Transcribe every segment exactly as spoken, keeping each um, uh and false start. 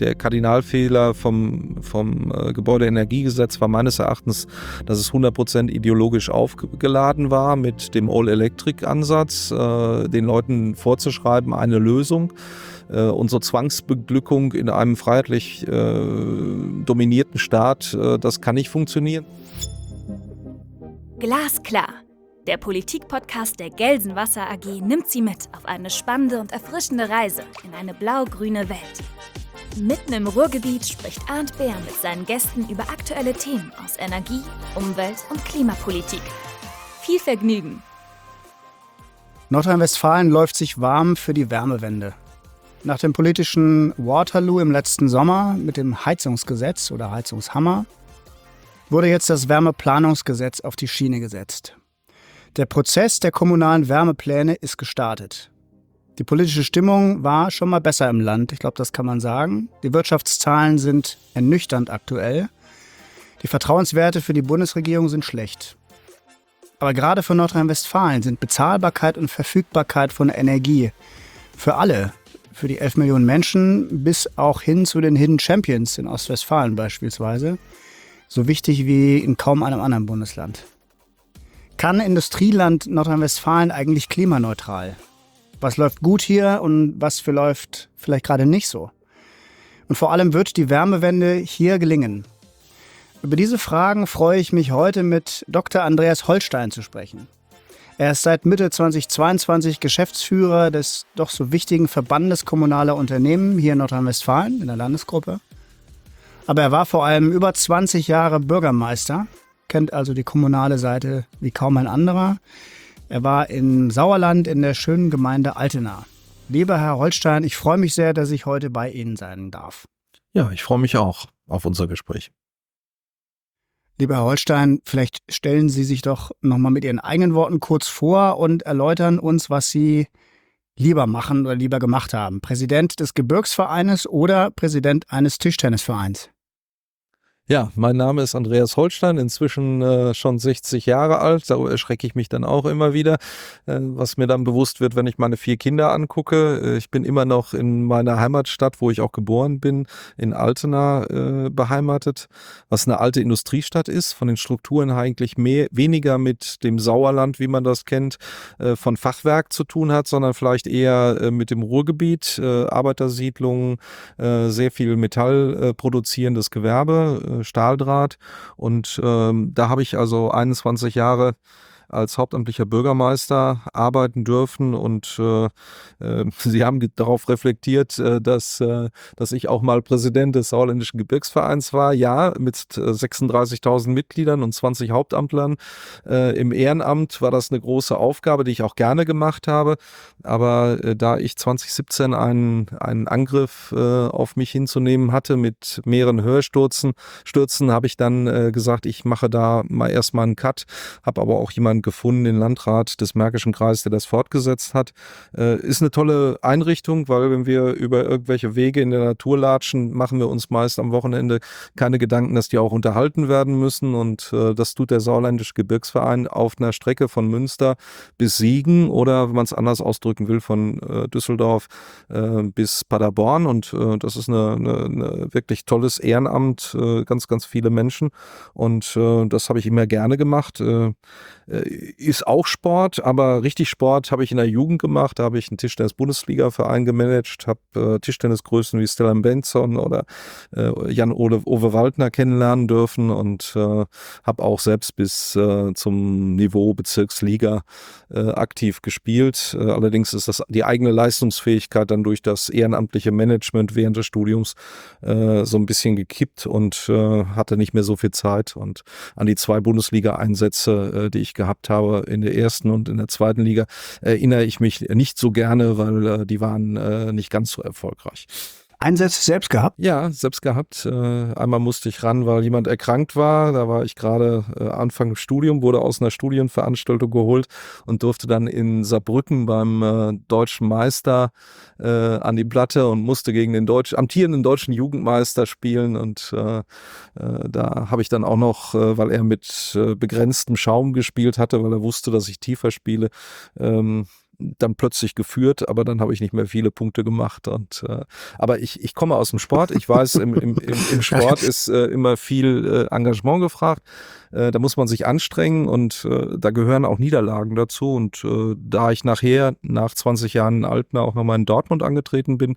Der Kardinalfehler vom, vom äh, Gebäudeenergiegesetz war meines Erachtens, dass es hundert Prozent ideologisch aufgeladen war mit dem All-Electric-Ansatz, äh, den Leuten vorzuschreiben, eine Lösung. Äh, unsere Zwangsbeglückung in einem freiheitlich äh, dominierten Staat, äh, das kann nicht funktionieren. Glasklar. Der Politik-Podcast der Gelsenwasser A G nimmt Sie mit auf eine spannende und erfrischende Reise in eine blau-grüne Welt. Mitten im Ruhrgebiet spricht Arndt Beer mit seinen Gästen über aktuelle Themen aus Energie, Umwelt und Klimapolitik. Viel Vergnügen! Nordrhein-Westfalen läuft sich warm für die Wärmewende. Nach dem politischen Waterloo im letzten Sommer mit dem Heizungsgesetz oder Heizungshammer wurde jetzt das Wärmeplanungsgesetz auf die Schiene gesetzt. Der Prozess der kommunalen Wärmepläne ist gestartet. Die politische Stimmung war schon mal besser im Land, ich glaube, das kann man sagen. Die Wirtschaftszahlen sind ernüchternd aktuell. Die Vertrauenswerte für die Bundesregierung sind schlecht. Aber gerade für Nordrhein-Westfalen sind Bezahlbarkeit und Verfügbarkeit von Energie für alle, für die elf Millionen Menschen bis auch hin zu den Hidden Champions in Ostwestfalen beispielsweise, so wichtig wie in kaum einem anderen Bundesland. Kann Industrieland Nordrhein-Westfalen eigentlich klimaneutral? Was läuft gut hier und was für läuft vielleicht gerade nicht so? Und vor allem wird die Wärmewende hier gelingen? Über diese Fragen freue ich mich heute mit Doktor Andreas Holstein zu sprechen. Er ist seit Mitte zweitausendzweiundzwanzig Geschäftsführer des doch so wichtigen Verbandes kommunaler Unternehmen hier in Nordrhein-Westfalen in der Landesgruppe. Aber er war vor allem über zwanzig Jahre Bürgermeister, kennt also die kommunale Seite wie kaum ein anderer. Er war im Sauerland in der schönen Gemeinde Altena. Lieber Herr Holstein, ich freue mich sehr, dass ich heute bei Ihnen sein darf. Ja, ich freue mich auch auf unser Gespräch. Lieber Herr Holstein, vielleicht stellen Sie sich doch nochmal mit Ihren eigenen Worten kurz vor und erläutern uns, was Sie lieber machen oder lieber gemacht haben. Präsident des Gebirgsvereines oder Präsident eines Tischtennisvereins? Ja, mein Name ist Andreas Holstein, inzwischen äh, schon sechzig Jahre alt, da erschrecke ich mich dann auch immer wieder, äh, was mir dann bewusst wird, wenn ich meine vier Kinder angucke. Äh, ich bin immer noch in meiner Heimatstadt, wo ich auch geboren bin, in Altena äh, beheimatet, was eine alte Industriestadt ist, von den Strukturen eigentlich mehr, weniger mit dem Sauerland, wie man das kennt, äh, von Fachwerk zu tun hat, sondern vielleicht eher äh, mit dem Ruhrgebiet, äh, Arbeitersiedlungen, äh, sehr viel Metall äh, produzierendes Gewerbe, Stahldraht, und ähm, da habe ich also einundzwanzig Jahre als hauptamtlicher Bürgermeister arbeiten dürfen, und äh, äh, Sie haben darauf reflektiert, äh, dass, äh, dass ich auch mal Präsident des Sauerländischen Gebirgsvereins war. Ja, mit äh, sechsunddreißigtausend Mitgliedern und zwanzig Hauptamtlern äh, im Ehrenamt war das eine große Aufgabe, die ich auch gerne gemacht habe. Aber äh, da ich zwanzig siebzehn einen, einen Angriff äh, auf mich hinzunehmen hatte mit mehreren Hörstürzen, Stürzen, habe ich dann äh, gesagt, ich mache da mal erstmal einen Cut, habe aber auch jemanden gefunden, den Landrat des Märkischen Kreises, der das fortgesetzt hat. Äh, ist eine tolle Einrichtung, weil wenn wir über irgendwelche Wege in der Natur latschen, machen wir uns meist am Wochenende keine Gedanken, dass die auch unterhalten werden müssen, und äh, das tut der Sauerländische Gebirgsverein auf einer Strecke von Münster bis Siegen, oder wenn man es anders ausdrücken will, von äh, Düsseldorf äh, bis Paderborn, und äh, das ist eine, eine, eine wirklich tolles Ehrenamt, äh, ganz, ganz viele Menschen, und äh, das habe ich immer gerne gemacht. Äh, Ist auch Sport, aber richtig Sport habe ich in der Jugend gemacht. Da habe ich einen Tischtennis-Bundesliga-Verein gemanagt, habe äh, Tischtennisgrößen wie Stellan Benson oder äh, Jan-Ove Waldner kennenlernen dürfen, und äh, habe auch selbst bis äh, zum Niveau Bezirksliga äh, aktiv gespielt. Äh, allerdings ist das die eigene Leistungsfähigkeit dann durch das ehrenamtliche Management während des Studiums äh, so ein bisschen gekippt, und äh, hatte nicht mehr so viel Zeit. Und an die zwei Bundesliga-Einsätze, äh, die ich gehabt habe in der ersten und in der zweiten Liga, erinnere ich mich nicht so gerne, weil äh, die waren äh, nicht ganz so erfolgreich. Einsätze selbst gehabt? Ja, selbst gehabt. Äh, einmal musste ich ran, weil jemand erkrankt war. Da war ich gerade äh, Anfang Studium, wurde aus einer Studienveranstaltung geholt und durfte dann in Saarbrücken beim äh, deutschen Meister äh, an die Platte und musste gegen den deutsch, amtierenden deutschen Jugendmeister spielen. Und äh, äh, da habe ich dann auch noch, äh, weil er mit äh, begrenztem Schaum gespielt hatte, weil er wusste, dass ich tiefer spiele, ähm, dann plötzlich geführt, aber dann habe ich nicht mehr viele Punkte gemacht. Und, äh, aber ich, ich komme aus dem Sport. Ich weiß, im, im, im, im Sport ist äh, immer viel äh, Engagement gefragt. Äh, da muss man sich anstrengen und äh, da gehören auch Niederlagen dazu. Und äh, da ich nachher, nach zwanzig Jahren in Altena, auch nochmal in Dortmund angetreten bin,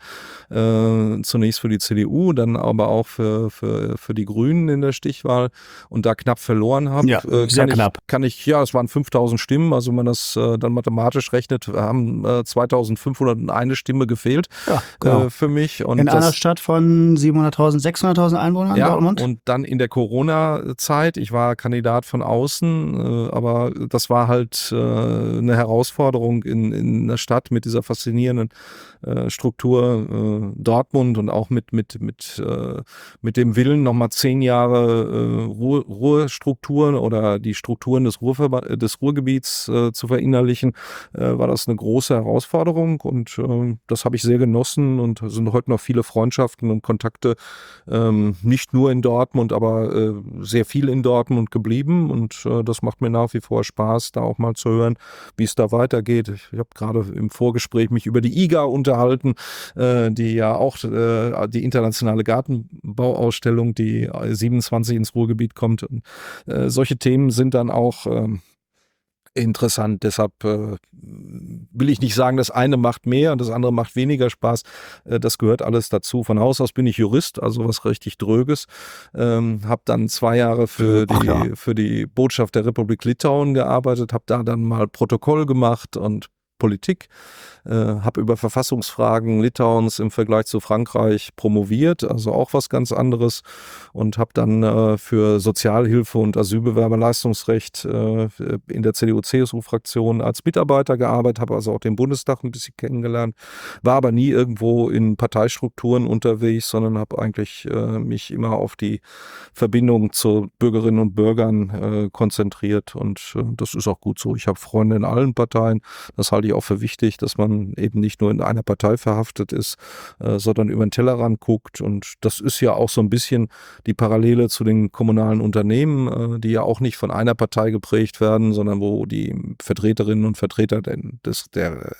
äh, zunächst für die C D U, dann aber auch für, für, für die Grünen in der Stichwahl und da knapp verloren habe, Ja, äh, sehr kann knapp. Ich, kann ich, ja, es waren fünftausend Stimmen, also wenn man das äh, dann mathematisch rechnet, haben äh, zweitausendfünfhunderteins Stimme gefehlt Ja, genau. äh, für mich. Und in das, einer Stadt von siebenhunderttausend, sechshunderttausend Einwohnern, ja, Dortmund? und dann in der Corona-Zeit, ich war Kandidat von außen, äh, aber das war halt äh, eine Herausforderung in, in einer Stadt mit dieser faszinierenden äh, Struktur äh, Dortmund und auch mit, mit, mit, äh, mit dem Willen, nochmal zehn Jahre äh, Ruhr, Ruhrstrukturen oder die Strukturen des, Ruhrverba- des Ruhrgebiets äh, zu verinnerlichen, äh, war das eine große Herausforderung und äh, das habe ich sehr genossen und sind heute noch viele Freundschaften und Kontakte, ähm, nicht nur in Dortmund, aber äh, sehr viel in Dortmund geblieben und äh, das macht mir nach wie vor Spaß, da auch mal zu hören, wie es da weitergeht. Ich, ich habe gerade im Vorgespräch mich über die I G A unterhalten, äh, die ja auch äh, die internationale Gartenbauausstellung, die siebenundzwanzig ins Ruhrgebiet kommt. Und, äh, solche Themen sind dann auch ähm, interessant. Deshalb äh, will ich nicht sagen, das eine macht mehr und das andere macht weniger Spaß. Äh, das gehört alles dazu. Von Haus aus bin ich Jurist, also was richtig Dröges. Ähm, habe dann zwei Jahre für Ach die, ja. für die Botschaft der Republik Litauen gearbeitet, habe da dann mal Protokoll gemacht und Politik, äh, habe über Verfassungsfragen Litauens im Vergleich zu Frankreich promoviert, also auch was ganz anderes und habe dann äh, für Sozialhilfe und Asylbewerberleistungsrecht äh, in der C D U-C S U-Fraktion als Mitarbeiter gearbeitet, habe also auch den Bundestag ein bisschen kennengelernt, war aber nie irgendwo in Parteistrukturen unterwegs, sondern habe eigentlich äh, mich immer auf die Verbindung zu Bürgerinnen und Bürgern äh, konzentriert und äh, das ist auch gut so. Ich habe Freunde in allen Parteien, das halte ich auch für wichtig, dass man eben nicht nur in einer Partei verhaftet ist, äh, sondern über den Tellerrand guckt. Und das ist ja auch so ein bisschen die Parallele zu den kommunalen Unternehmen, äh, die ja auch nicht von einer Partei geprägt werden, sondern wo die Vertreterinnen und Vertreter des, der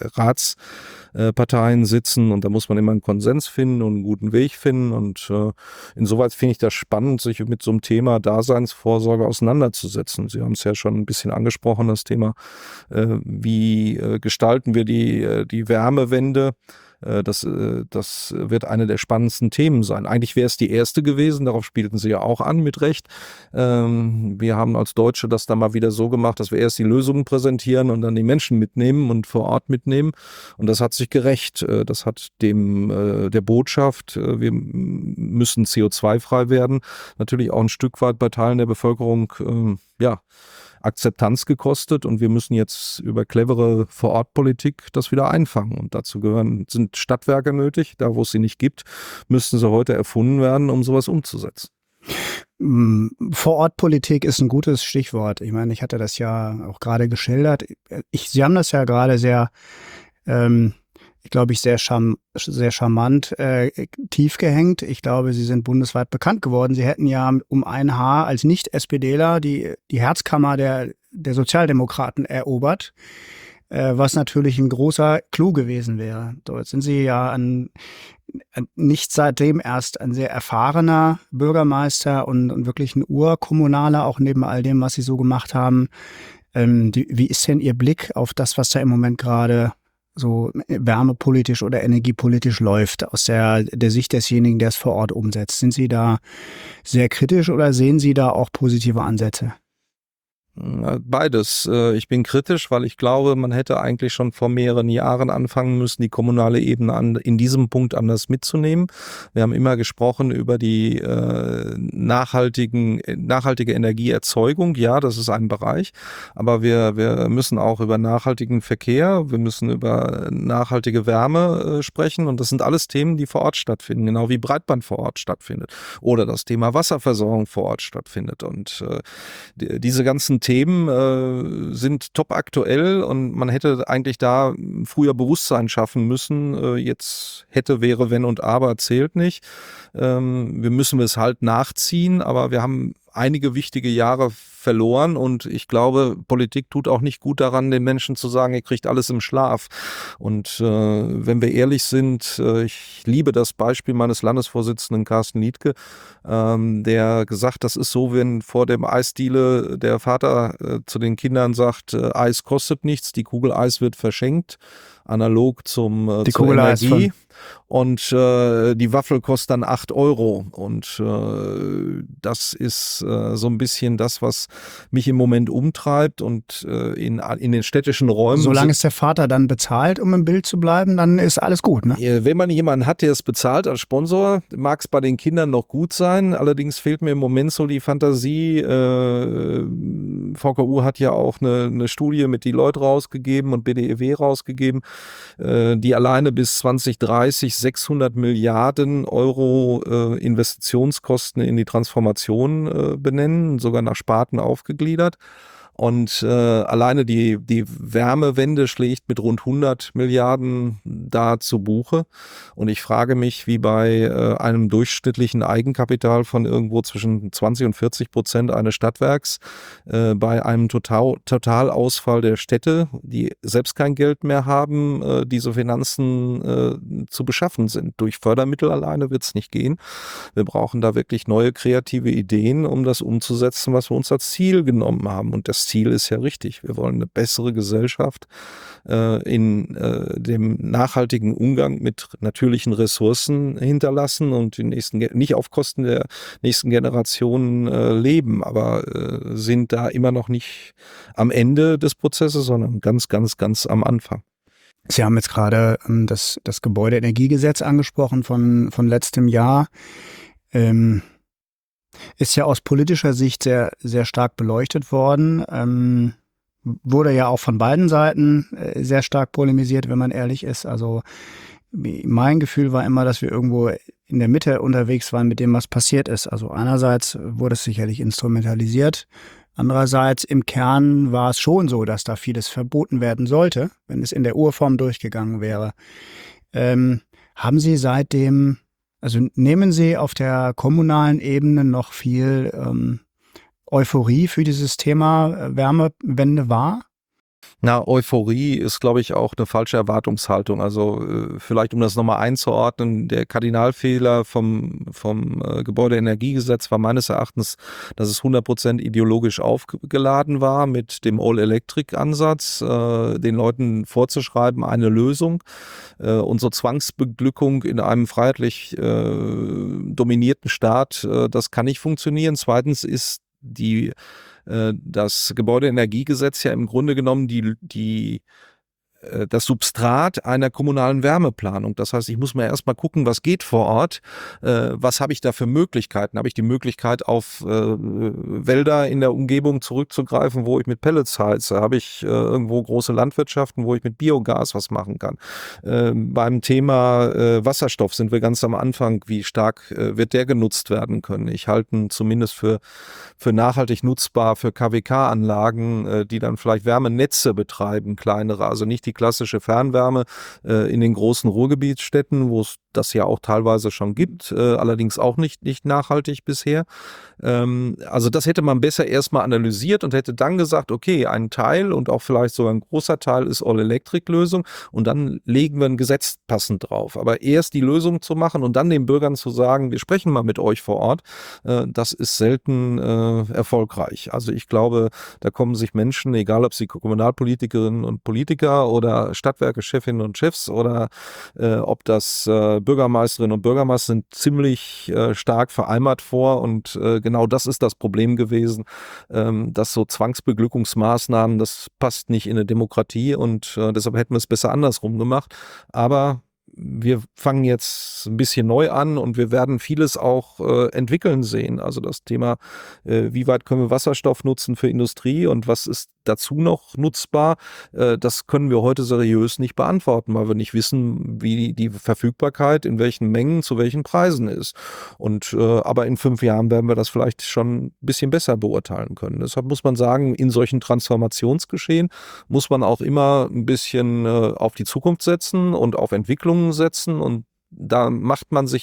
Ratsparteien sitzen. Und da muss man immer einen Konsens finden und einen guten Weg finden. Und äh, insoweit finde ich das spannend, sich mit so einem Thema Daseinsvorsorge auseinanderzusetzen. Sie haben es ja schon ein bisschen angesprochen, das Thema, äh, wie äh, gestalten wir die, die Wärmewende. Das, das wird eine der spannendsten Themen sein. Eigentlich wäre es die erste gewesen, darauf spielten Sie ja auch an, mit Recht. Wir haben als Deutsche das dann mal wieder so gemacht, dass wir erst die Lösungen präsentieren und dann die Menschen mitnehmen und vor Ort mitnehmen. Und das hat sich gerecht. Das hat dem der Botschaft, wir müssen C O zwei frei werden, natürlich auch ein Stück weit bei Teilen der Bevölkerung, ja, Akzeptanz gekostet und wir müssen jetzt über clevere Vorortpolitik das wieder einfangen. Und dazu gehören, sind Stadtwerke nötig. Da, wo es sie nicht gibt, müssten sie heute erfunden werden, um sowas umzusetzen. Vorortpolitik ist ein gutes Stichwort. Ich meine, ich hatte das ja auch gerade geschildert. Ich, Sie haben das ja gerade sehr, ähm, ich glaube ich, sehr, charm, sehr charmant äh, tief gehängt. Ich glaube, Sie sind bundesweit bekannt geworden. Sie hätten ja um ein Haar als Nicht-SPDler die, die Herzkammer der, der Sozialdemokraten erobert, äh, was natürlich ein großer Clou gewesen wäre. So, jetzt sind Sie ja ein, ein, nicht seitdem erst ein sehr erfahrener Bürgermeister und, und wirklich ein Urkommunaler, auch neben all dem, was Sie so gemacht haben. Ähm, die, wie ist denn Ihr Blick auf das, was da im Moment gerade so wärmepolitisch oder energiepolitisch läuft, aus der, der Sicht desjenigen, der es vor Ort umsetzt? Sind Sie da sehr kritisch oder sehen Sie da auch positive Ansätze? Beides. Ich bin kritisch, weil ich glaube, man hätte eigentlich schon vor mehreren Jahren anfangen müssen, die kommunale Ebene an, in diesem Punkt anders mitzunehmen. Wir haben immer gesprochen über die äh, nachhaltigen, nachhaltige Energieerzeugung. Ja, das ist ein Bereich. Aber wir, wir müssen auch über nachhaltigen Verkehr, wir müssen über nachhaltige Wärme äh, sprechen. Und das sind alles Themen, die vor Ort stattfinden, genau wie Breitband vor Ort stattfindet. Oder das Thema Wasserversorgung vor Ort stattfindet. Und äh, die, diese ganzen Themen äh, sind top aktuell und man hätte eigentlich da früher Bewusstsein schaffen müssen. Äh, jetzt hätte, wäre, wenn und aber zählt nicht. Ähm, wir müssen es halt nachziehen, aber wir haben einige wichtige Jahre verloren und ich glaube, Politik tut auch nicht gut daran, den Menschen zu sagen, ihr kriegt alles im Schlaf. Und äh, wenn wir ehrlich sind, äh, ich liebe das Beispiel meines Landesvorsitzenden Carsten Liedtke, ähm, der gesagt, das ist so, wenn vor dem Eisdiele der Vater äh, zu den Kindern sagt, äh, Eis kostet nichts, die Kugel Eis wird verschenkt, analog zum äh, die zur Kugel Energie. Eis von Und äh, die Waffel kostet dann acht Euro. Und äh, das ist äh, so ein bisschen das, was mich im Moment umtreibt. Und äh, in, in den städtischen Räumen. Solange es der Vater dann bezahlt, um im Bild zu bleiben, dann ist alles gut, ne? Wenn man jemanden hat, der es bezahlt als Sponsor, mag es bei den Kindern noch gut sein. Allerdings fehlt mir im Moment so die Fantasie. Äh, V K U hat ja auch eine, eine Studie mit Deloitte rausgegeben und B D E W rausgegeben, äh, die alleine bis zwanzig dreißig sechshundert Milliarden Euro äh, Investitionskosten in die Transformation äh, benennen, sogar nach Sparten aufgegliedert. Und äh, alleine die, die Wärmewende schlägt mit rund hundert Milliarden da zu Buche. Und ich frage mich, wie bei äh, einem durchschnittlichen Eigenkapital von irgendwo zwischen zwanzig und vierzig Prozent eines Stadtwerks äh, bei einem Total, Totalausfall der Städte, die selbst kein Geld mehr haben, äh, diese Finanzen äh, zu beschaffen sind. Durch Fördermittel alleine wird es nicht gehen. Wir brauchen da wirklich neue kreative Ideen, um das umzusetzen, was wir uns als Ziel genommen haben. Und das Ziel ist ja richtig. Wir wollen eine bessere Gesellschaft äh, in äh, dem nachhaltigen Umgang mit natürlichen Ressourcen hinterlassen und die nächsten, nicht auf Kosten der nächsten Generationen äh, leben, aber äh, sind da immer noch nicht am Ende des Prozesses, sondern ganz, ganz, ganz am Anfang. Sie haben jetzt gerade ähm, das, das Gebäudeenergiegesetz angesprochen von, von letztem Jahr. Ähm, Ist ja aus politischer Sicht sehr, sehr stark beleuchtet worden. Ähm, wurde ja auch von beiden Seiten äh, sehr stark polemisiert, wenn man ehrlich ist. Also mein Gefühl war immer, dass wir irgendwo in der Mitte unterwegs waren mit dem, was passiert ist. Also einerseits wurde es sicherlich instrumentalisiert. Andererseits im Kern war es schon so, dass da vieles verboten werden sollte, wenn es in der Urform durchgegangen wäre. Ähm, haben Sie seitdem... Also nehmen Sie auf der kommunalen Ebene noch viel ähm, Euphorie für dieses Thema Wärmewende wahr? Na, Euphorie ist, glaube ich, auch eine falsche Erwartungshaltung. Also äh, vielleicht, um das nochmal einzuordnen, der Kardinalfehler vom, vom äh, Gebäudeenergiegesetz war meines Erachtens, dass es hundert Prozent ideologisch aufgeladen war mit dem All-Electric-Ansatz, äh, den Leuten vorzuschreiben, eine Lösung. Äh, unsere Zwangsbeglückung in einem freiheitlich äh, dominierten Staat, äh, das kann nicht funktionieren. Zweitens ist die das Gebäudeenergiegesetz ja im Grunde genommen die, die, das Substrat einer kommunalen Wärmeplanung. Das heißt, ich muss mir erstmal gucken, was geht vor Ort, äh, was habe ich da für Möglichkeiten? Habe ich die Möglichkeit, auf äh, Wälder in der Umgebung zurückzugreifen, wo ich mit Pellets heize? Habe ich äh, irgendwo große Landwirtschaften, wo ich mit Biogas was machen kann? Äh, beim Thema äh, Wasserstoff sind wir ganz am Anfang. Wie stark äh, wird der genutzt werden können? Ich halte ihn zumindest für, für nachhaltig nutzbar für K W K-Anlagen, äh, die dann vielleicht Wärmenetze betreiben, kleinere, also nicht die klassische Fernwärme äh, in den großen Ruhrgebietsstädten, wo es das ja auch teilweise schon gibt, äh, allerdings auch nicht, nicht nachhaltig bisher. Ähm, also das hätte man besser erstmal analysiert und hätte dann gesagt, okay, ein Teil und auch vielleicht sogar ein großer Teil ist All-Electric-Lösung und dann legen wir ein Gesetz passend drauf. Aber erst die Lösung zu machen und dann den Bürgern zu sagen, wir sprechen mal mit euch vor Ort, äh, das ist selten äh, erfolgreich. Also ich glaube, da kommen sich Menschen, egal ob sie Kommunalpolitikerinnen und Politiker oder Stadtwerke-Chefinnen und Chefs oder äh, ob das äh, Bürgermeisterinnen und Bürgermeister sind, ziemlich äh, stark vereimert vor und äh, genau das ist das Problem gewesen, ähm, dass so Zwangsbeglückungsmaßnahmen, das passt nicht in eine Demokratie und äh, deshalb hätten wir es besser andersrum gemacht, aber wir fangen jetzt ein bisschen neu an und wir werden vieles auch äh, entwickeln sehen. Also das Thema, äh, wie weit können wir Wasserstoff nutzen für Industrie und was ist dazu noch nutzbar, äh, das können wir heute seriös nicht beantworten, weil wir nicht wissen, wie die Verfügbarkeit in welchen Mengen zu welchen Preisen ist. Und äh, aber in fünf Jahren werden wir das vielleicht schon ein bisschen besser beurteilen können. Deshalb muss man sagen, in solchen Transformationsgeschehen muss man auch immer ein bisschen äh, auf die Zukunft setzen und auf Entwicklungen setzen und da macht man sich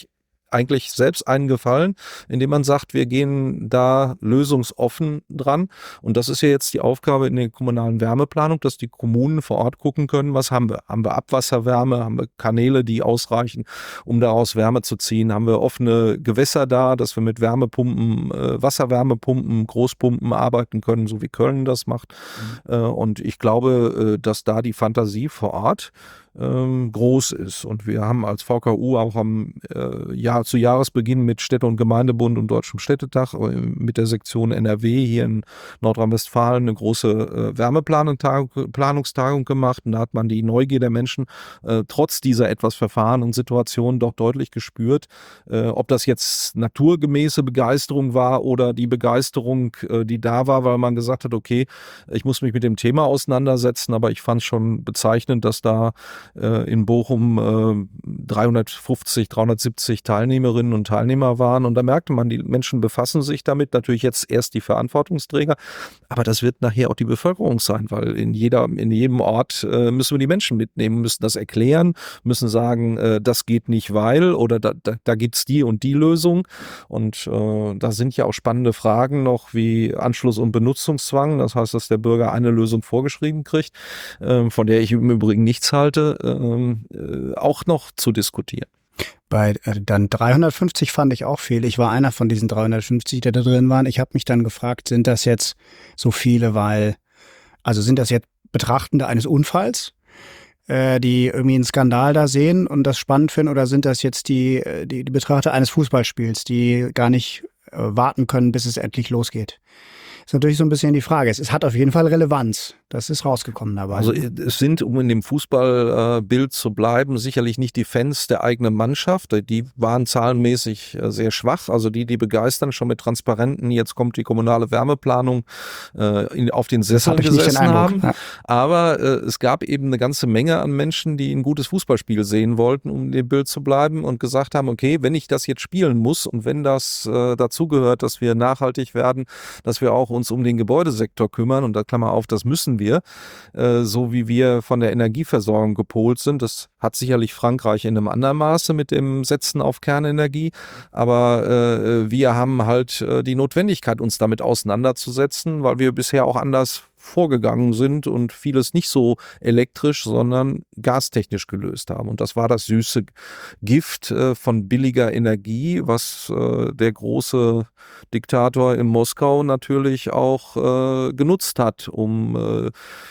eigentlich selbst einen Gefallen, indem man sagt, wir gehen da lösungsoffen dran. Und das ist ja jetzt die Aufgabe in der kommunalen Wärmeplanung, dass die Kommunen vor Ort gucken können, was haben wir? Haben wir Abwasserwärme? Haben wir Kanäle, die ausreichen, um daraus Wärme zu ziehen? Haben wir offene Gewässer da, dass wir mit Wärmepumpen, äh, Wasserwärmepumpen, Großpumpen arbeiten können, so wie Köln das macht? Mhm. Äh, und ich glaube, äh, dass da die Fantasie vor Ort ähm, groß ist. Und wir haben als V K U auch am äh, Jahr zu Jahresbeginn mit Städte- und Gemeindebund und Deutschem Städtetag äh, mit der Sektion N R W hier in Nordrhein-Westfalen eine große äh, Wärmeplanungstagung gemacht. Und da hat man die Neugier der Menschen äh, trotz dieser etwas verfahrenen Situation doch deutlich gespürt. Äh, ob das jetzt naturgemäße Begeisterung war oder die Begeisterung, äh, die da war, weil man gesagt hat, okay, ich muss mich mit dem Thema auseinandersetzen, aber ich fand es schon bezeichnend, dass da in Bochum äh, dreihundertfünfzig, dreihundertsiebzig Teilnehmerinnen und Teilnehmer waren. Und da merkte man, die Menschen befassen sich damit. Natürlich jetzt erst die Verantwortungsträger, aber das wird nachher auch die Bevölkerung sein, weil in jeder, in jedem Ort äh, müssen wir die Menschen mitnehmen, müssen das erklären, müssen sagen, äh, das geht nicht, weil, oder da, da, da gibt es die und die Lösung. Und äh, da sind ja auch spannende Fragen noch wie Anschluss- und Benutzungszwang. Das heißt, dass der Bürger eine Lösung vorgeschrieben kriegt, äh, von der ich im Übrigen nichts halte, Ähm, äh, auch noch zu diskutieren. Bei äh, dann dreihundertfünfzig fand ich auch viel. Ich war einer von diesen dreihundertfünfzig, die da drin waren. Ich habe mich dann gefragt, sind das jetzt so viele, weil, also sind das jetzt Betrachtende eines Unfalls, äh, die irgendwie einen Skandal da sehen und das spannend finden, oder sind das jetzt die, die, die Betrachter eines Fußballspiels, die gar nicht äh, warten können, bis es endlich losgeht? Ist natürlich so ein bisschen die Frage. Es, es hat auf jeden Fall Relevanz. Das ist rausgekommen dabei. Also es sind, um in dem Fußballbild zu bleiben, sicherlich nicht die Fans der eigenen Mannschaft. Die waren zahlenmäßig sehr schwach. Also die, die begeistern schon mit Transparenten. Jetzt kommt die kommunale Wärmeplanung äh, in, auf den Sesseln hab gesessen haben. Ja. Aber äh, es gab eben eine ganze Menge an Menschen, die ein gutes Fußballspiel sehen wollten, um in dem Bild zu bleiben und gesagt haben, okay, wenn ich das jetzt spielen muss und wenn das äh, dazugehört, dass wir nachhaltig werden, dass wir auch uns um den Gebäudesektor kümmern, und da Klammer auf, das müssen wir, äh, so wie wir von der Energieversorgung gepolt sind. Das hat sicherlich Frankreich in einem anderen Maße mit dem Setzen auf Kernenergie, aber äh, wir haben halt äh, die Notwendigkeit, uns damit auseinanderzusetzen, weil wir bisher auch anders vorgegangen sind und vieles nicht so elektrisch, sondern gastechnisch gelöst haben. Und das war das süße Gift äh, von billiger Energie, was äh, der große Diktator in Moskau natürlich auch äh, genutzt hat, um äh,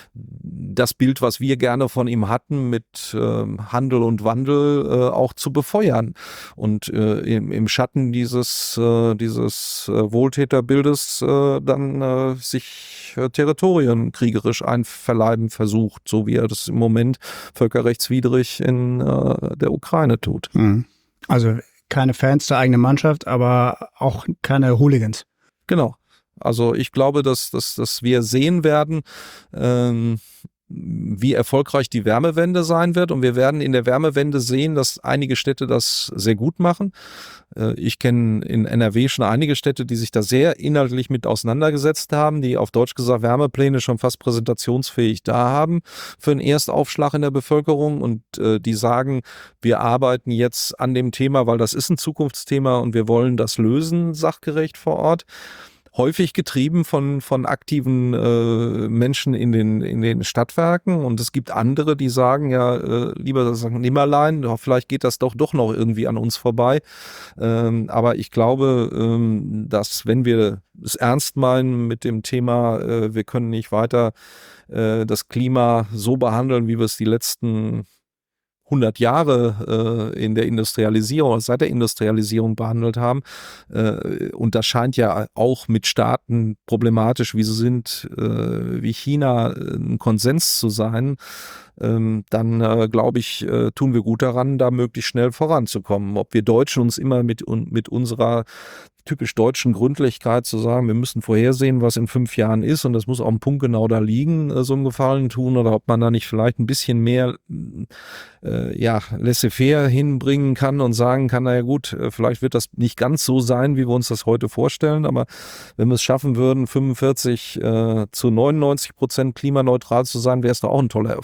das Bild, was wir gerne von ihm hatten, mit äh, Handel und Wandel äh, auch zu befeuern. Und äh, im, im Schatten dieses, äh, dieses äh, Wohltäterbildes äh, dann äh, sich äh, Territorien kriegerisch einverleiben versucht, so wie er das im Moment völkerrechtswidrig in äh, der Ukraine tut. Also keine Fans der eigenen Mannschaft, aber auch keine Hooligans. Genau. Also ich glaube, dass, dass, dass wir sehen werden, ähm, wie erfolgreich die Wärmewende sein wird. Und wir werden in der Wärmewende sehen, dass einige Städte das sehr gut machen. Ich kenne in N R W schon einige Städte, die sich da sehr inhaltlich mit auseinandergesetzt haben, die auf Deutsch gesagt Wärmepläne schon fast präsentationsfähig da haben für einen Erstaufschlag in der Bevölkerung, und äh, die sagen, wir arbeiten jetzt an dem Thema, weil das ist ein Zukunftsthema und wir wollen das lösen, sachgerecht vor Ort. Häufig getrieben von, von aktiven äh, Menschen in den, in den Stadtwerken, und es gibt andere, die sagen, ja, äh, lieber das Nimmerlein, vielleicht geht das doch doch noch irgendwie an uns vorbei. Ähm, aber ich glaube, ähm, dass wenn wir es ernst meinen mit dem Thema, äh, wir können nicht weiter äh, das Klima so behandeln, wie wir es die letzten hundert Jahre äh, in der Industrialisierung, seit der Industrialisierung behandelt haben. Äh, und das scheint ja auch mit Staaten problematisch, wie sie sind, äh, wie China, ein Konsens zu sein. Ähm, dann äh, glaube ich, äh, tun wir gut daran, da möglichst schnell voranzukommen. Ob wir Deutschen uns immer mit, mit unserer typisch deutschen Gründlichkeit zu sagen, wir müssen vorhersehen, was in fünf Jahren ist, und das muss auch am Punkt genau da liegen, äh, so einen Gefallen tun, oder ob man da nicht vielleicht ein bisschen mehr äh, ja, laissez-faire hinbringen kann und sagen kann, naja gut, äh, vielleicht wird das nicht ganz so sein, wie wir uns das heute vorstellen, aber wenn wir es schaffen würden, fünfundvierzig äh, zu neunundneunzig Prozent klimaneutral zu sein, wäre es doch auch ein toller Erfolg.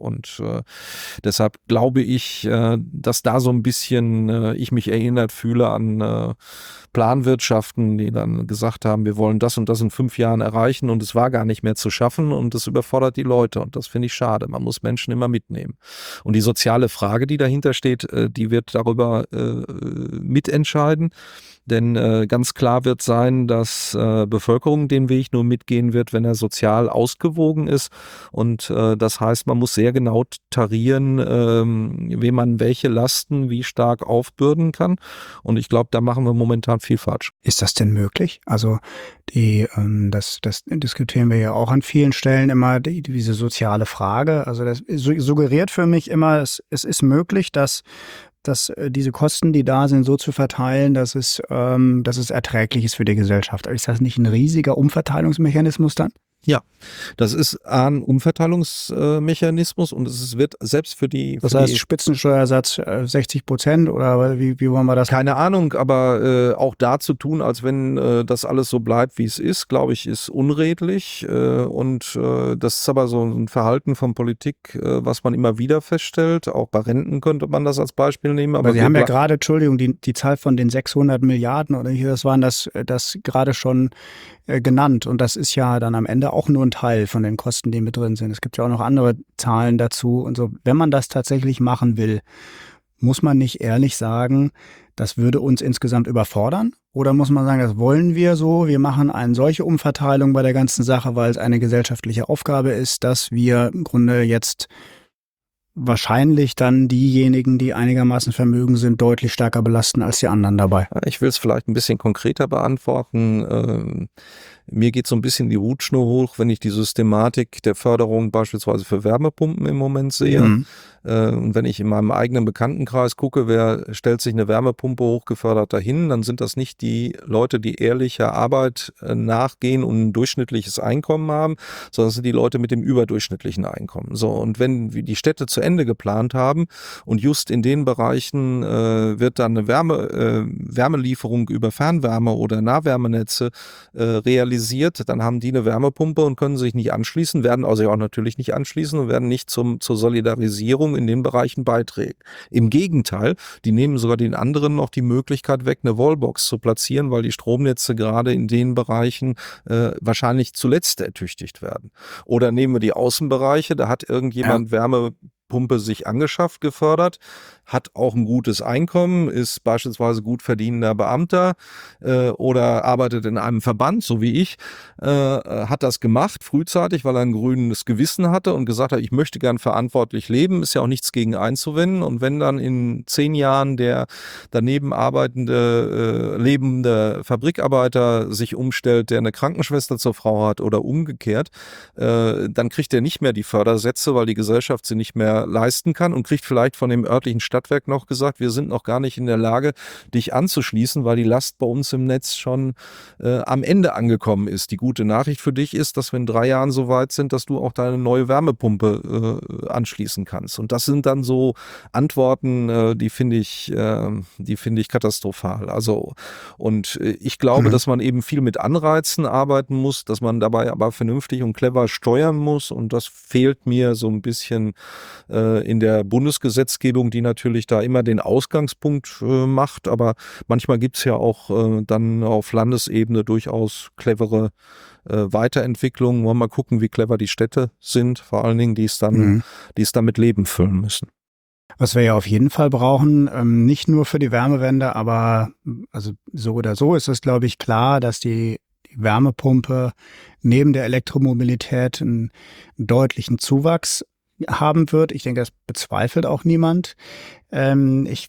Und äh, deshalb glaube ich, äh, dass da so ein bisschen äh, ich mich erinnert fühle an äh, Planwirtschaften, die dann gesagt haben, wir wollen das und das in fünf Jahren erreichen und es war gar nicht mehr zu schaffen und das überfordert die Leute und das finde ich schade. Man muss Menschen immer mitnehmen. Und die soziale Frage, die dahinter steht, äh, die wird darüber äh, mitentscheiden. Denn äh, ganz klar wird sein, dass äh, Bevölkerung den Weg nur mitgehen wird, wenn er sozial ausgewogen ist. Und äh, das heißt, man muss sehr genau tarieren, ähm, wem man welche Lasten wie stark aufbürden kann. Und ich glaube, da machen wir momentan viel falsch. Ist das denn möglich? Also die, ähm, das, das diskutieren wir ja auch an vielen Stellen immer, die, diese soziale Frage. Also das suggeriert für mich immer, es, es ist möglich, dass dass äh, diese Kosten, die da sind, so zu verteilen, dass es, ähm, dass es erträglich ist für die Gesellschaft. Ist das nicht ein riesiger Umverteilungsmechanismus dann? Ja, das ist ein Umverteilungsmechanismus und es wird selbst für die... Das für heißt die Spitzensteuersatz äh, sechzig Prozent oder wie, wie wollen wir das? Keine Ahnung, aber äh, auch da zu tun, als wenn äh, das alles so bleibt, wie es ist, glaube ich, ist unredlich. Äh, und äh, das ist aber so ein Verhalten von Politik, äh, was man immer wieder feststellt. Auch bei Renten könnte man das als Beispiel nehmen. Aber Weil Sie wir haben ja ble- gerade, Entschuldigung, die, die Zahl von den sechshundert Milliarden oder hier, das waren das, das gerade schon äh, genannt. Und das ist ja dann am Ende auch nur ein Teil von den Kosten, die mit drin sind. Es gibt ja auch noch andere Zahlen dazu und so. Wenn man das tatsächlich machen will, muss man nicht ehrlich sagen, das würde uns insgesamt überfordern? Oder muss man sagen, das wollen wir so, wir machen eine solche Umverteilung bei der ganzen Sache, weil es eine gesellschaftliche Aufgabe ist, dass wir im Grunde jetzt wahrscheinlich dann diejenigen, die einigermaßen vermögen sind, deutlich stärker belasten als die anderen dabei. Ich will es vielleicht ein bisschen konkreter beantworten. Ähm, mir geht so ein bisschen die Hutschnur hoch, wenn ich die Systematik der Förderung beispielsweise für Wärmepumpen im Moment sehe. Mhm. Äh, und wenn ich in meinem eigenen Bekanntenkreis gucke, wer stellt sich eine Wärmepumpe hochgefördert dahin, dann sind das nicht die Leute, die ehrlicher Arbeit äh, nachgehen und ein durchschnittliches Einkommen haben, sondern es sind die Leute mit dem überdurchschnittlichen Einkommen. So, und wenn wir die Städte zu Ende geplant haben und just in den Bereichen äh, wird dann eine Wärme, äh, Wärmelieferung über Fernwärme oder Nahwärmenetze äh, realisiert, dann haben die eine Wärmepumpe und können sich nicht anschließen, werden also auch natürlich nicht anschließen und werden nicht zum, zur Solidarisierung in den Bereichen beitragen. Im Gegenteil, die nehmen sogar den anderen noch die Möglichkeit weg, eine Wallbox zu platzieren, weil die Stromnetze gerade in den Bereichen äh, wahrscheinlich zuletzt ertüchtigt werden. Oder nehmen wir die Außenbereiche, da hat irgendjemand ja. Wärmepumpe sich angeschafft, gefördert, hat auch ein gutes Einkommen, ist beispielsweise gut verdienender Beamter äh, oder arbeitet in einem Verband, so wie ich, äh, hat das gemacht frühzeitig, weil er ein grünes Gewissen hatte und gesagt hat, ich möchte gern verantwortlich leben, ist ja auch nichts gegen einzuwenden. Und wenn dann in zehn Jahren der daneben arbeitende, äh, lebende Fabrikarbeiter sich umstellt, der eine Krankenschwester zur Frau hat oder umgekehrt, äh, dann kriegt er nicht mehr die Fördersätze, weil die Gesellschaft sie nicht mehr leisten kann und kriegt vielleicht von dem örtlichen Stadtwerk noch gesagt, wir sind noch gar nicht in der Lage, dich anzuschließen, weil die Last bei uns im Netz schon äh, am Ende angekommen ist. Die gute Nachricht für dich ist, dass wir in drei Jahren so weit sind, dass du auch deine neue Wärmepumpe äh, anschließen kannst. Und das sind dann so Antworten, äh, die finde ich, äh, die finde ich katastrophal. Also, und äh, ich glaube, mhm. dass man eben viel mit Anreizen arbeiten muss, dass man dabei aber vernünftig und clever steuern muss. Und das fehlt mir so ein bisschen äh, in der Bundesgesetzgebung, die natürlich da immer den Ausgangspunkt äh, macht. Aber manchmal gibt es ja auch äh, dann auf Landesebene durchaus clevere äh, Weiterentwicklungen. Wollen wir mal gucken, wie clever die Städte sind, vor allen Dingen, die es dann, mhm. die es dann mit Leben füllen müssen. Was wir ja auf jeden Fall brauchen, ähm, nicht nur für die Wärmewende, aber also so oder so ist es, glaube ich, klar, dass die, die Wärmepumpe neben der Elektromobilität einen, einen deutlichen Zuwachs haben wird. Ich denke, das bezweifelt auch niemand. Ähm, ich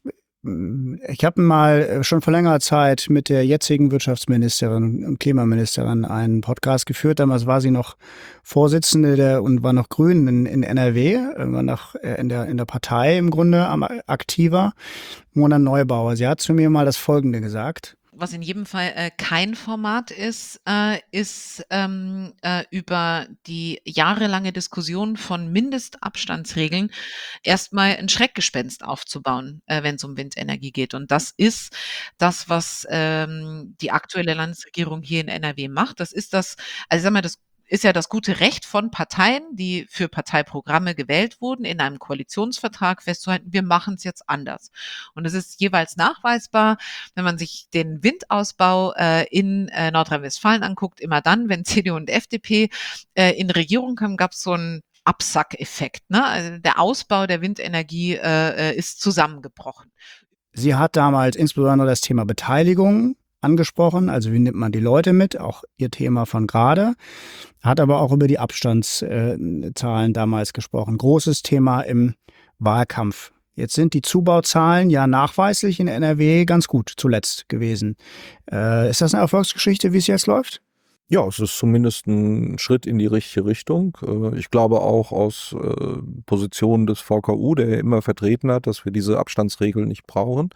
ich habe mal schon vor längerer Zeit mit der jetzigen Wirtschaftsministerin und Klimaministerin einen Podcast geführt. Damals war sie noch Vorsitzende der und war noch Grün in, in N R W, war noch in der, in der Partei im Grunde aktiver. Mona Neubauer. Sie hat zu mir mal das Folgende gesagt. Was in jedem Fall äh, kein Format ist, äh, ist ähm, äh, über die jahrelange Diskussion von Mindestabstandsregeln erstmal ein Schreckgespenst aufzubauen, äh, wenn es um Windenergie geht. Und das ist das, was ähm, die aktuelle Landesregierung hier in N R W macht. Das ist das, also sag mal, das ist ja das gute Recht von Parteien, die für Parteiprogramme gewählt wurden, in einem Koalitionsvertrag festzuhalten, wir machen es jetzt anders. Und es ist jeweils nachweisbar, wenn man sich den Windausbau äh, in äh, Nordrhein-Westfalen anguckt, immer dann, wenn C D U und F D P äh, in Regierung kamen, gab es so einen Absackeffekt. Ne? Also der Ausbau der Windenergie äh, ist zusammengebrochen. Sie hat damals insbesondere das Thema Beteiligung angesprochen, also wie nimmt man die Leute mit, auch ihr Thema von gerade, hat aber auch über die Abstandszahlen damals gesprochen. Großes Thema im Wahlkampf. Jetzt sind die Zubauzahlen ja nachweislich in N R W ganz gut zuletzt gewesen. Äh, ist das eine Erfolgsgeschichte, wie es jetzt läuft? Ja, es ist zumindest ein Schritt in die richtige Richtung. Ich glaube auch aus Position des V K U, der immer vertreten hat, dass wir diese Abstandsregeln nicht brauchen,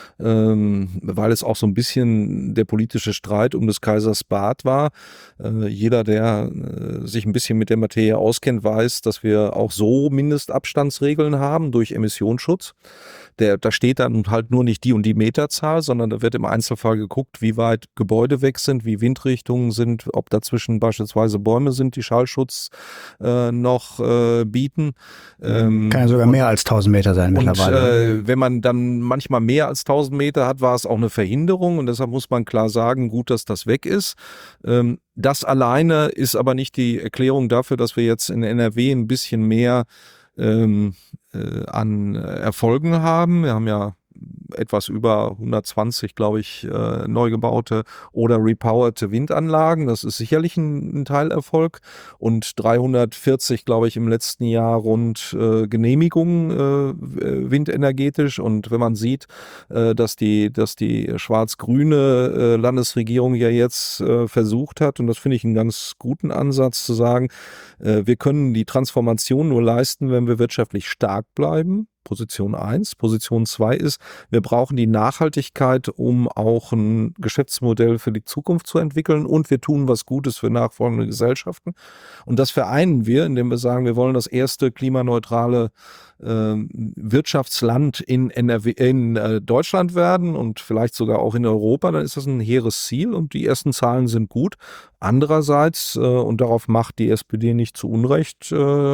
weil es auch so ein bisschen der politische Streit um des Kaisers Bart war. Jeder, der sich ein bisschen mit der Materie auskennt, weiß, dass wir auch so Mindestabstandsregeln haben durch Emissionsschutz. Der, da steht dann halt nur nicht die und die Meterzahl, sondern da wird im Einzelfall geguckt, wie weit Gebäude weg sind, wie Windrichtungen sind, ob dazwischen beispielsweise Bäume sind, die Schallschutz äh, noch äh, bieten. Ähm, Kann ja sogar und, mehr als tausend Meter sein mittlerweile. Und äh, wenn man dann manchmal mehr als tausend Meter hat, war es auch eine Verhinderung und deshalb muss man klar sagen, gut, dass das weg ist. Ähm, das alleine ist aber nicht die Erklärung dafür, dass wir jetzt in N R W ein bisschen mehr ähm, äh, an Erfolgen haben. Wir haben ja etwas über hundertzwanzig, glaube ich, äh, neu gebaute oder repowerte Windanlagen. Das ist sicherlich ein, ein Teilerfolg. Und dreihundertvierzig, glaube ich, im letzten Jahr rund äh, Genehmigungen äh, windenergetisch. Und wenn man sieht, äh, dass die, dass die schwarz-grüne äh, Landesregierung ja jetzt äh, versucht hat, und das finde ich einen ganz guten Ansatz, zu sagen, äh, wir können die Transformation nur leisten, wenn wir wirtschaftlich stark bleiben. Position eins. Position zwei ist, wir brauchen die Nachhaltigkeit, um auch ein Geschäftsmodell für die Zukunft zu entwickeln und wir tun was Gutes für nachfolgende Gesellschaften. Und das vereinen wir, indem wir sagen, wir wollen das erste klimaneutrale äh, Wirtschaftsland in, N R W, in äh, Deutschland werden und vielleicht sogar auch in Europa. Dann ist das ein hehres Ziel und die ersten Zahlen sind gut. Andererseits, äh, und darauf macht die S P D nicht zu Unrecht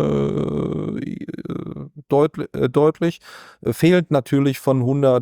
äh, deutlich, äh, deutlich, äh, fehlt natürlich von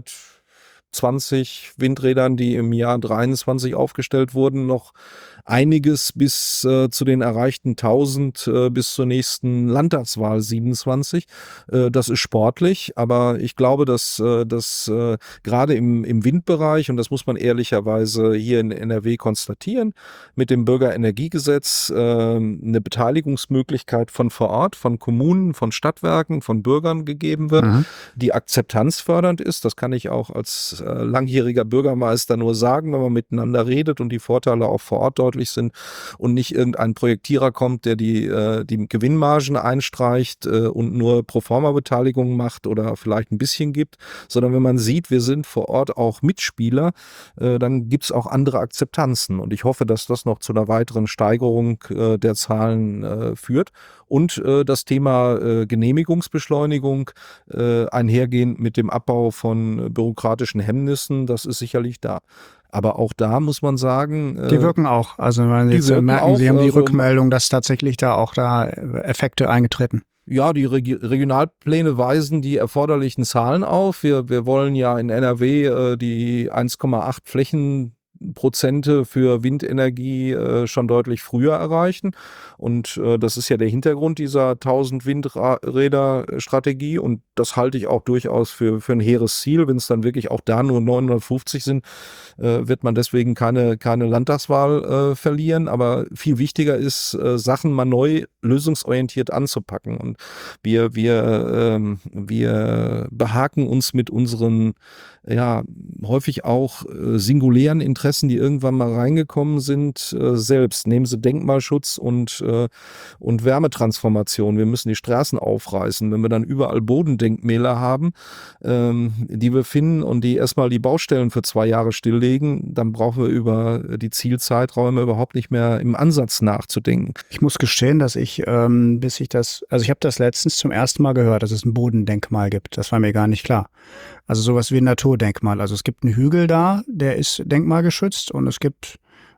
hundertzwanzig Windrädern, die im Jahr dreiundzwanzig aufgestellt wurden, noch einiges bis äh, zu den erreichten tausend äh, bis zur nächsten Landtagswahl siebenundzwanzig. Äh, das ist sportlich, aber ich glaube, dass, äh, dass äh, gerade im, im Windbereich, und das muss man ehrlicherweise hier in N R W konstatieren, mit dem Bürgerenergiegesetz äh, eine Beteiligungsmöglichkeit von vor Ort, von Kommunen, von Stadtwerken, von Bürgern gegeben wird, mhm. die akzeptanzfördernd ist. Das kann ich auch als äh, langjähriger Bürgermeister nur sagen, wenn man miteinander redet und die Vorteile auch vor Ort deutlich sind und nicht irgendein Projektierer kommt, der die, äh, die Gewinnmargen einstreicht äh, und nur Proforma-Beteiligung macht oder vielleicht ein bisschen gibt, sondern wenn man sieht, wir sind vor Ort auch Mitspieler, äh, dann gibt es auch andere Akzeptanzen und ich hoffe, dass das noch zu einer weiteren Steigerung äh, der Zahlen äh, führt und äh, das Thema äh, Genehmigungsbeschleunigung äh, einhergehend mit dem Abbau von äh, bürokratischen Hemmnissen, das ist sicherlich da. Aber auch da muss man sagen... Die wirken auch. Also wenn Sie jetzt merken, auch, Sie haben die also, Rückmeldung, dass tatsächlich da auch da Effekte eingetreten. Ja, die Regi- Regionalpläne weisen die erforderlichen Zahlen auf. Wir, wir wollen ja in N R W äh, die eins Komma acht Flächen Prozente für Windenergie äh, schon deutlich früher erreichen. Und äh, das ist ja der Hintergrund dieser tausend Windräder-Strategie. Und das halte ich auch durchaus für, für ein hehres Ziel. Wenn es dann wirklich auch da nur neunhundertfünfzig sind, äh, wird man deswegen keine, keine Landtagswahl äh, verlieren. Aber viel wichtiger ist, äh, Sachen mal neu lösungsorientiert anzupacken. Und wir, wir, ähm, wir behaken uns mit unseren ja häufig auch äh, singulären Interessen, die irgendwann mal reingekommen sind, äh, selbst. Nehmen Sie Denkmalschutz und, äh, und Wärmetransformation. Wir müssen die Straßen aufreißen. Wenn wir dann überall Bodendenkmäler haben, ähm, die wir finden und die erstmal die Baustellen für zwei Jahre stilllegen, dann brauchen wir über die Zielzeiträume überhaupt nicht mehr im Ansatz nachzudenken. Ich muss gestehen, dass ich, ähm, bis ich das, also ich habe das letztens zum ersten Mal gehört, dass es ein Bodendenkmal gibt. Das war mir gar nicht klar. Also sowas wie ein Naturdenkmal. Also es gibt einen Hügel da, der ist denkmalgeschützt und es gibt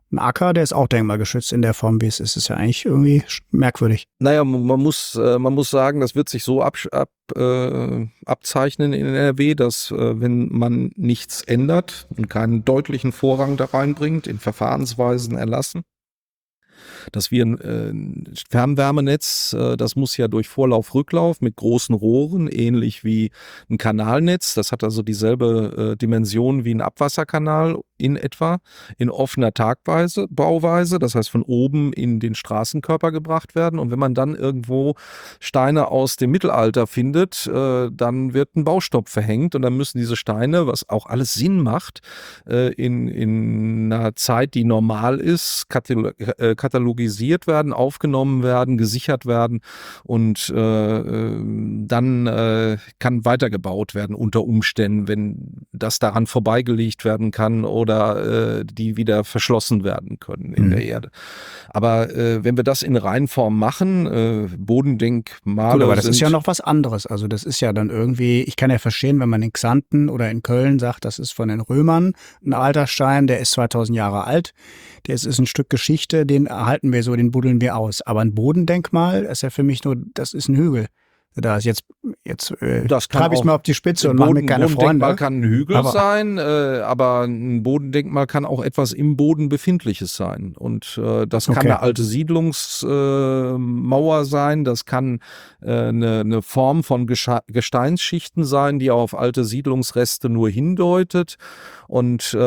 ein Acker, der ist auch denkmalgeschützt in der Form, wie es ist. Das ist ja eigentlich irgendwie merkwürdig. Naja, man muss, man muss sagen, das wird sich so ab, ab, äh, abzeichnen in N R W, dass äh, wenn man nichts ändert und keinen deutlichen Vorrang da reinbringt, in Verfahrensweisen erlassen, dass wir ein äh, Fernwärmenetz, äh, das muss ja durch Vorlauf, Rücklauf mit großen Rohren, ähnlich wie ein Kanalnetz. Das hat also dieselbe äh, Dimension wie ein Abwasserkanal in etwa, in offener Tagweise, Bauweise, das heißt von oben in den Straßenkörper gebracht werden. Und wenn man dann irgendwo Steine aus dem Mittelalter findet, äh, dann wird ein Baustopp verhängt und dann müssen diese Steine, was auch alles Sinn macht, äh, in, in einer Zeit, die normal ist, katalog äh, katalogisiert werden, aufgenommen werden, gesichert werden und äh, dann äh, kann weitergebaut werden unter Umständen, wenn das daran vorbeigelegt werden kann oder äh, die wieder verschlossen werden können in mhm. der Erde. Aber äh, wenn wir das in Reinform machen, äh, Bodendenkmale. Gut, aber das sind ist ja noch was anderes. Also das ist ja dann irgendwie, ich kann ja verstehen, wenn man in Xanten oder in Köln sagt, das ist von den Römern ein alter Stein, der ist zweitausend Jahre alt, der ist, ist ein Stück Geschichte, den erhalten wir so, den buddeln wir aus. Aber ein Bodendenkmal ist ja für mich nur, das ist ein Hügel. Da ist jetzt, jetzt äh, treibe ich es mal auf die Spitze und mache mir keine Freunde. Ein Bodendenkmal kann ein Hügel aber, sein, äh, aber ein Bodendenkmal kann auch etwas im Boden Befindliches sein. Und äh, das kann okay. eine alte Siedlungsmauer äh, sein, das kann äh, eine, eine Form von Gesche- Gesteinsschichten sein, die auf alte Siedlungsreste nur hindeutet. Und äh,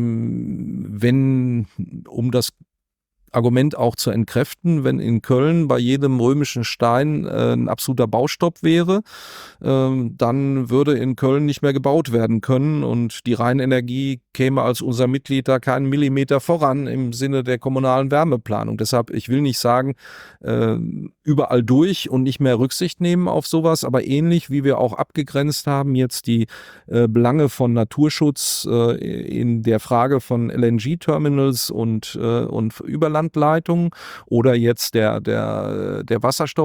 wenn, um das Argument auch zu entkräften, wenn in Köln bei jedem römischen Stein äh, ein absoluter Baustopp wäre, äh, dann würde in Köln nicht mehr gebaut werden können und die Rheinenergie käme als unser Mitglied da keinen Millimeter voran im Sinne der kommunalen Wärmeplanung. Deshalb, ich will nicht sagen, äh, überall durch und nicht mehr Rücksicht nehmen auf sowas, aber ähnlich wie wir auch abgegrenzt haben, jetzt die äh, Belange von Naturschutz äh, in der Frage von L N G-Terminals und, äh, und Überland Leitungen oder jetzt der, der, der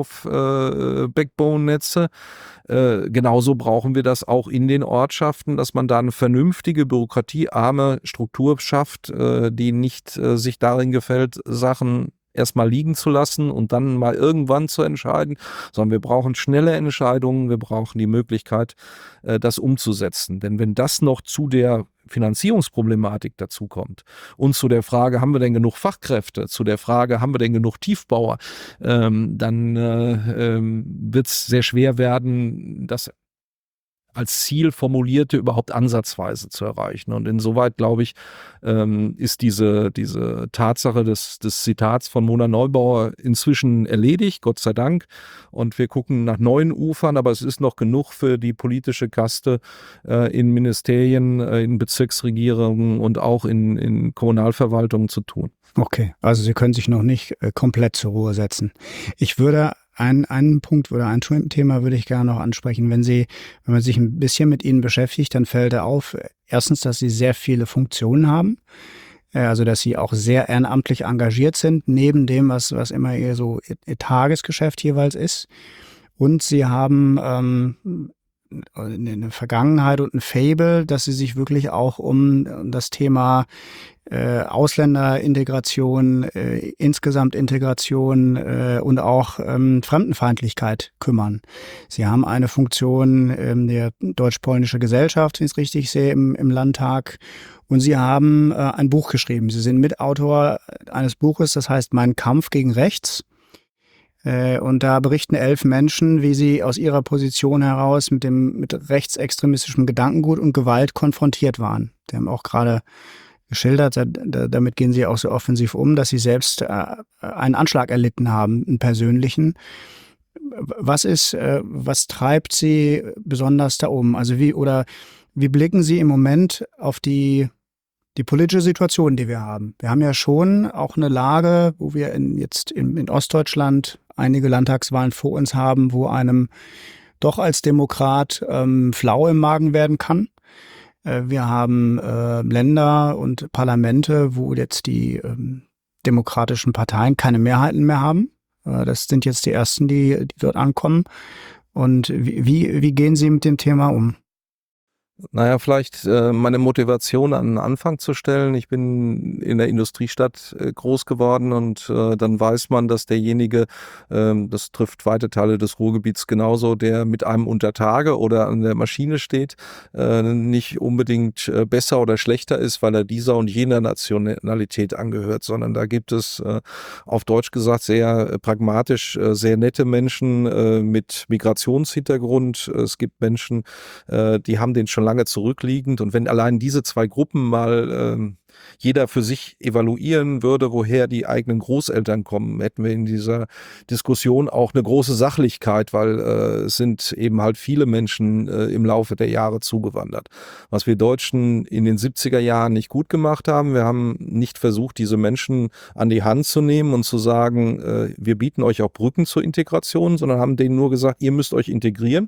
Wasserstoff-Backbone-Netze. Äh, genauso brauchen wir das auch in den Ortschaften, dass man da eine vernünftige, bürokratiearme Struktur schafft, äh, die nicht äh, sich darin gefällt, Sachen erstmal liegen zu lassen und dann mal irgendwann zu entscheiden, sondern wir brauchen schnelle Entscheidungen, wir brauchen die Möglichkeit, äh, das umzusetzen. Denn wenn das noch zu der Finanzierungsproblematik dazu kommt und zu der Frage, haben wir denn genug Fachkräfte, zu der Frage, haben wir denn genug Tiefbauer, ähm, dann äh, ähm, wird es sehr schwer werden, das als Ziel formulierte überhaupt ansatzweise zu erreichen. Und insoweit, glaube ich, ähm, ist diese, diese Tatsache des, des Zitats von Mona Neubauer inzwischen erledigt, Gott sei Dank. Und wir gucken nach neuen Ufern, aber es ist noch genug für die politische Kaste äh, in Ministerien, äh, in Bezirksregierungen und auch in, in Kommunalverwaltungen zu tun. Okay, also Sie können sich noch nicht äh, komplett zur Ruhe setzen. Ich würde Ein, einen Punkt oder ein Thema würde ich gerne noch ansprechen. Wenn Sie, wenn man sich ein bisschen mit Ihnen beschäftigt, dann fällt er auf, erstens, dass Sie sehr viele Funktionen haben. Also, dass Sie auch sehr ehrenamtlich engagiert sind, neben dem, was, was immer Ihr so Ihr Tagesgeschäft jeweils ist. Und Sie haben ähm, eine Vergangenheit und ein Faible, dass Sie sich wirklich auch um, um das Thema Äh, Ausländerintegration, äh, insgesamt Integration äh, und auch ähm, Fremdenfeindlichkeit kümmern. Sie haben eine Funktion ähm, der deutsch-polnische Gesellschaft, wenn ich es richtig sehe, im, im Landtag. Und Sie haben äh, ein Buch geschrieben. Sie sind Mitautor eines Buches, das heißt Mein Kampf gegen Rechts. Äh, und da berichten elf Menschen, wie sie aus ihrer Position heraus mit dem mit rechtsextremistischem Gedankengut und Gewalt konfrontiert waren. Die haben auch gerade geschildert, damit gehen sie auch so offensiv um, dass sie selbst einen Anschlag erlitten haben, einen persönlichen. Was ist, was treibt Sie besonders da um? Also wie, oder wie blicken Sie im Moment auf die, die politische Situation, die wir haben? Wir haben ja schon auch eine Lage, wo wir in, jetzt in, in Ostdeutschland einige Landtagswahlen vor uns haben, wo einem doch als Demokrat ähm, flau im Magen werden kann. Wir haben äh, Länder und Parlamente, wo jetzt die ähm, demokratischen Parteien keine Mehrheiten mehr haben. Äh, das sind jetzt die ersten, die, die dort ankommen. Und wie, wie, wie gehen Sie mit dem Thema um? Naja, vielleicht äh, meine Motivation an den Anfang zu stellen. Ich bin in der Industriestadt äh, groß geworden und äh, dann weiß man, dass derjenige, ähm, das trifft weite Teile des Ruhrgebiets genauso, der mit einem unter Tage oder an der Maschine steht, äh, nicht unbedingt äh, besser oder schlechter ist, weil er dieser und jener Nationalität angehört, sondern da gibt es äh, auf Deutsch gesagt sehr äh, pragmatisch, äh, sehr nette Menschen äh, mit Migrationshintergrund. Es gibt Menschen, äh, die haben den schon lange zurückliegend, und wenn allein diese zwei Gruppen mal ähm, jeder für sich evaluieren würde, woher die eigenen Großeltern kommen, hätten wir in dieser Diskussion auch eine große Sachlichkeit, weil äh, es sind eben halt viele Menschen äh, im Laufe der Jahre zugewandert. Was wir Deutschen in den siebziger Jahren nicht gut gemacht haben, wir haben nicht versucht, diese Menschen an die Hand zu nehmen und zu sagen, äh, wir bieten euch auch Brücken zur Integration, sondern haben denen nur gesagt, ihr müsst euch integrieren.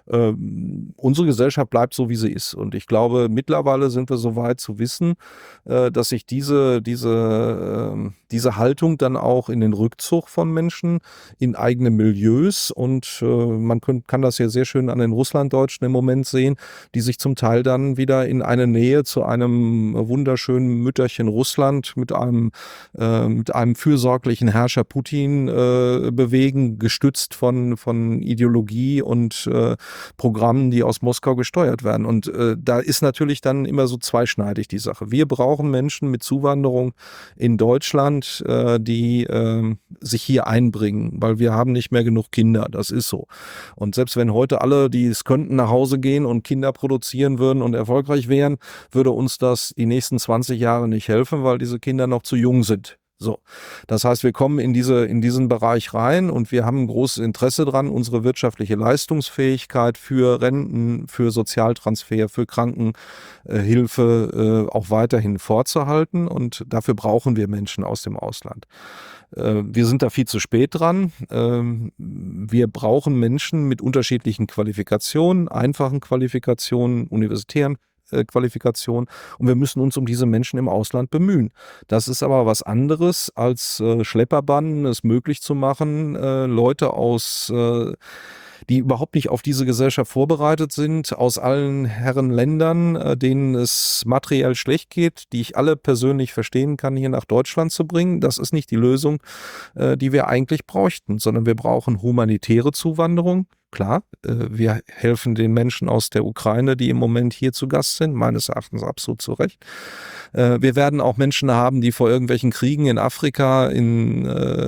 Ähm, unsere Gesellschaft bleibt so, wie sie ist. Und ich glaube, mittlerweile sind wir so weit zu wissen, äh, dass sich diese, diese, äh, diese Haltung dann auch in den Rückzug von Menschen in eigene Milieus, und äh, man könnt, kann das ja sehr schön an den Russlanddeutschen im Moment sehen, die sich zum Teil dann wieder in eine Nähe zu einem wunderschönen Mütterchen Russland mit einem, äh, mit einem fürsorglichen Herrscher Putin äh, bewegen, gestützt von, von Ideologie und äh, Programmen, die aus Moskau gesteuert werden. Und äh, da ist natürlich dann immer so zweischneidig die Sache. Wir brauchen Menschen mit Zuwanderung in Deutschland, äh, die äh, sich hier einbringen, weil wir haben nicht mehr genug Kinder. Das ist so. Und selbst wenn heute alle, die es könnten, nach Hause gehen und Kinder produzieren würden und erfolgreich wären, würde uns das die nächsten zwanzig Jahre nicht helfen, weil diese Kinder noch zu jung sind. So, das heißt, wir kommen in diese, in diesen Bereich rein, und wir haben ein großes Interesse dran, unsere wirtschaftliche Leistungsfähigkeit für Renten, für Sozialtransfer, für Krankenhilfe äh, auch weiterhin vorzuhalten, und dafür brauchen wir Menschen aus dem Ausland. Äh, wir sind da viel zu spät dran. Äh, wir brauchen Menschen mit unterschiedlichen Qualifikationen, einfachen Qualifikationen, universitären Qualifikation, und wir müssen uns um diese Menschen im Ausland bemühen. Das ist aber was anderes, als äh, Schlepperbanden es möglich zu machen, äh, Leute aus äh, die überhaupt nicht auf diese Gesellschaft vorbereitet sind, aus allen Herren Ländern, äh, denen es materiell schlecht geht, die ich alle persönlich verstehen kann, hier nach Deutschland zu bringen. Das ist nicht die Lösung, äh, die wir eigentlich bräuchten, sondern wir brauchen humanitäre Zuwanderung. Klar, äh, wir helfen den Menschen aus der Ukraine, die im Moment hier zu Gast sind, meines Erachtens absolut zu Recht. Äh, wir werden auch Menschen haben, die vor irgendwelchen Kriegen in Afrika, in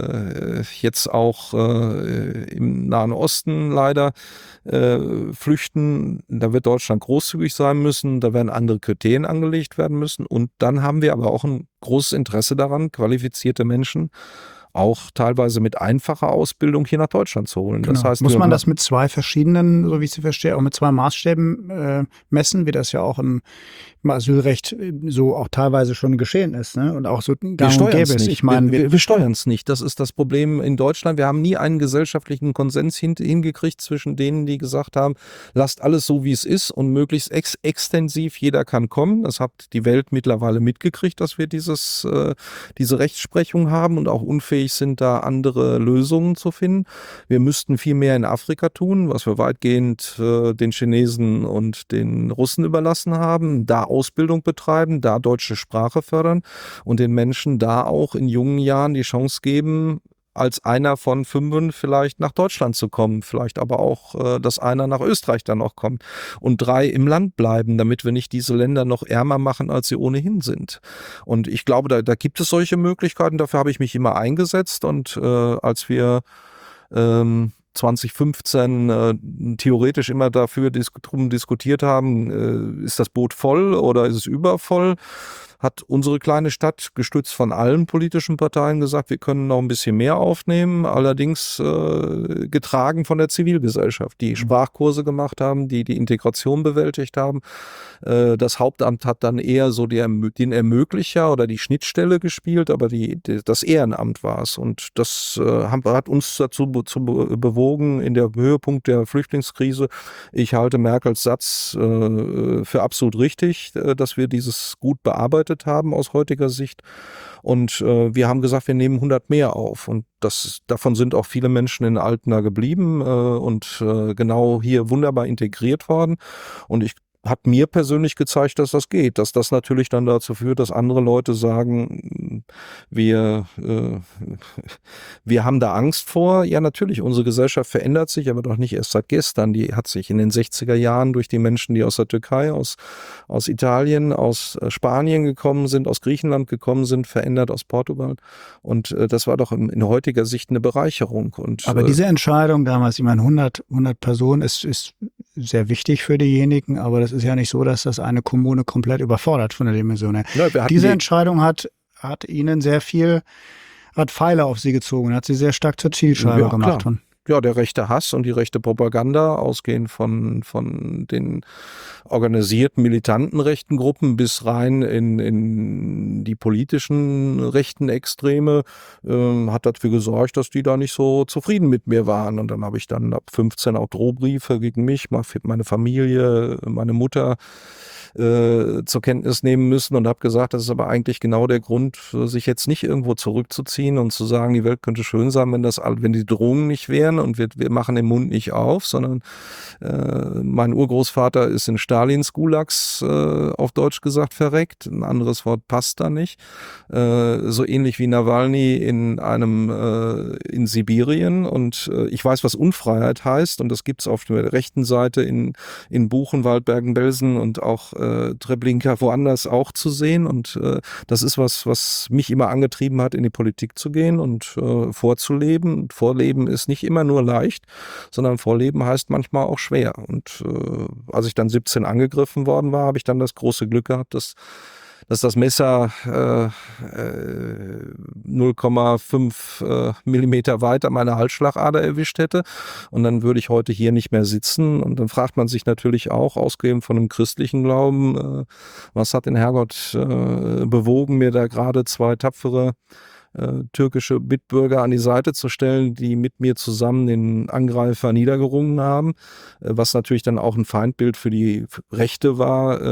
äh, jetzt auch äh, im Nahen Osten leider äh, flüchten. Da wird Deutschland großzügig sein müssen, da werden andere Kriterien angelegt werden müssen, und dann haben wir aber auch ein großes Interesse daran, qualifizierte Menschen auch teilweise mit einfacher Ausbildung hier nach Deutschland zu holen. Genau. Das heißt, muss man das mit zwei verschiedenen, so wie ich sie verstehe, auch mit zwei Maßstäben äh, messen, wie das ja auch im, im Asylrecht so auch teilweise schon geschehen ist, ne? Und auch so gang und gäbe ist. Ich meine, wir, wir, wir steuern es nicht. Das ist das Problem in Deutschland. Wir haben nie einen gesellschaftlichen Konsens hin, hingekriegt zwischen denen, die gesagt haben, lasst alles so, wie es ist, und möglichst ex extensiv, jeder kann kommen. Das hat die Welt mittlerweile mitgekriegt, dass wir dieses, äh, diese Rechtsprechung haben und auch unfähig sind, da andere Lösungen zu finden. Wir müssten viel mehr in Afrika tun, was wir weitgehend äh, den Chinesen und den Russen überlassen haben, da Ausbildung betreiben, da deutsche Sprache fördern und den Menschen da auch in jungen Jahren die Chance geben, als einer von fünf vielleicht nach Deutschland zu kommen, vielleicht aber auch, äh, dass einer nach Österreich dann noch kommt und drei im Land bleiben, damit wir nicht diese Länder noch ärmer machen, als sie ohnehin sind. Und ich glaube, da, da gibt es solche Möglichkeiten, dafür habe ich mich immer eingesetzt, und äh, als wir ähm, zwanzig fünfzehn äh, theoretisch immer dafür dis drum diskutiert haben, äh, ist das Boot voll oder ist es übervoll, hat unsere kleine Stadt, gestützt von allen politischen Parteien, gesagt, wir können noch ein bisschen mehr aufnehmen, allerdings äh, getragen von der Zivilgesellschaft, die Sprachkurse gemacht haben, die die Integration bewältigt haben. Äh, das Hauptamt hat dann eher so die, den Ermöglicher oder die Schnittstelle gespielt, aber die, die, das Ehrenamt war es. Und das äh, hat uns dazu be zu bewogen, in der Höhepunkt der Flüchtlingskrise, ich halte Merkels Satz äh, für absolut richtig, äh, dass wir dieses gut bearbeitet haben aus heutiger Sicht, und äh, wir haben gesagt, wir nehmen hundert mehr auf, und das, davon sind auch viele Menschen in Altena geblieben äh, und äh, genau hier wunderbar integriert worden, und ich hat mir persönlich gezeigt, dass das geht, dass das natürlich dann dazu führt, dass andere Leute sagen, wir, äh, wir haben da Angst vor. Ja, natürlich, unsere Gesellschaft verändert sich, aber doch nicht erst seit gestern. Die hat sich in den sechziger Jahren durch die Menschen, die aus der Türkei, aus, aus Italien, aus Spanien gekommen sind, aus Griechenland gekommen sind, verändert, aus Portugal. Und äh, das war doch in, in heutiger Sicht eine Bereicherung. Und, aber äh, diese Entscheidung damals, ich meine, hundert, hundert Personen ist, ist sehr wichtig für diejenigen, aber das ist ja nicht so, dass das eine Kommune komplett überfordert von der Dimension her. Ja, wir hatten Diese die- Entscheidung hat, hat ihnen sehr viel, hat Pfeile auf sie gezogen, hat sie sehr stark zur Zielscheibe Ja, gemacht. klar. Ja, der rechte Hass und die rechte Propaganda, ausgehend von, von den organisierten militanten rechten Gruppen bis rein in, in die politischen rechten Extreme, ähm, hat dafür gesorgt, dass die da nicht so zufrieden mit mir waren. Und dann habe ich dann ab fünfzehn auch Drohbriefe gegen mich, meine Familie, meine Mutter äh, zur Kenntnis nehmen müssen und habe gesagt, das ist aber eigentlich genau der Grund, sich jetzt nicht irgendwo zurückzuziehen und zu sagen, die Welt könnte schön sein, wenn das, wenn die Drohungen nicht wären und wir, wir machen den Mund nicht auf, sondern äh, mein Urgroßvater ist in Stalins Gulags, äh, auf Deutsch gesagt, verreckt. Ein anderes Wort passt da nicht. Äh, so ähnlich wie Nawalny in einem äh, in Sibirien. Und äh, ich weiß, was Unfreiheit heißt, und das gibt es auf der rechten Seite in, in Buchenwald, Bergen-Belsen und auch äh, Treblinka woanders auch zu sehen. Und äh, das ist was, was mich immer angetrieben hat, in die Politik zu gehen und äh, vorzuleben. Vorleben ist nicht immer nur leicht, sondern Vorleben heißt manchmal auch schwer. Und äh, als ich dann siebzehn angegriffen worden war, habe ich dann das große Glück gehabt, dass dass das Messer äh, äh, null Komma fünf äh, Millimeter weiter meine Halsschlagader erwischt hätte. Und dann würde ich heute hier nicht mehr sitzen. Und dann fragt man sich natürlich auch, ausgehend von einem christlichen Glauben, äh, was hat den Herrgott äh, bewogen, mir da gerade zwei tapfere Äh, türkische Mitbürger an die Seite zu stellen, die mit mir zusammen den Angreifer niedergerungen haben, äh, was natürlich dann auch ein Feindbild für die Rechte war,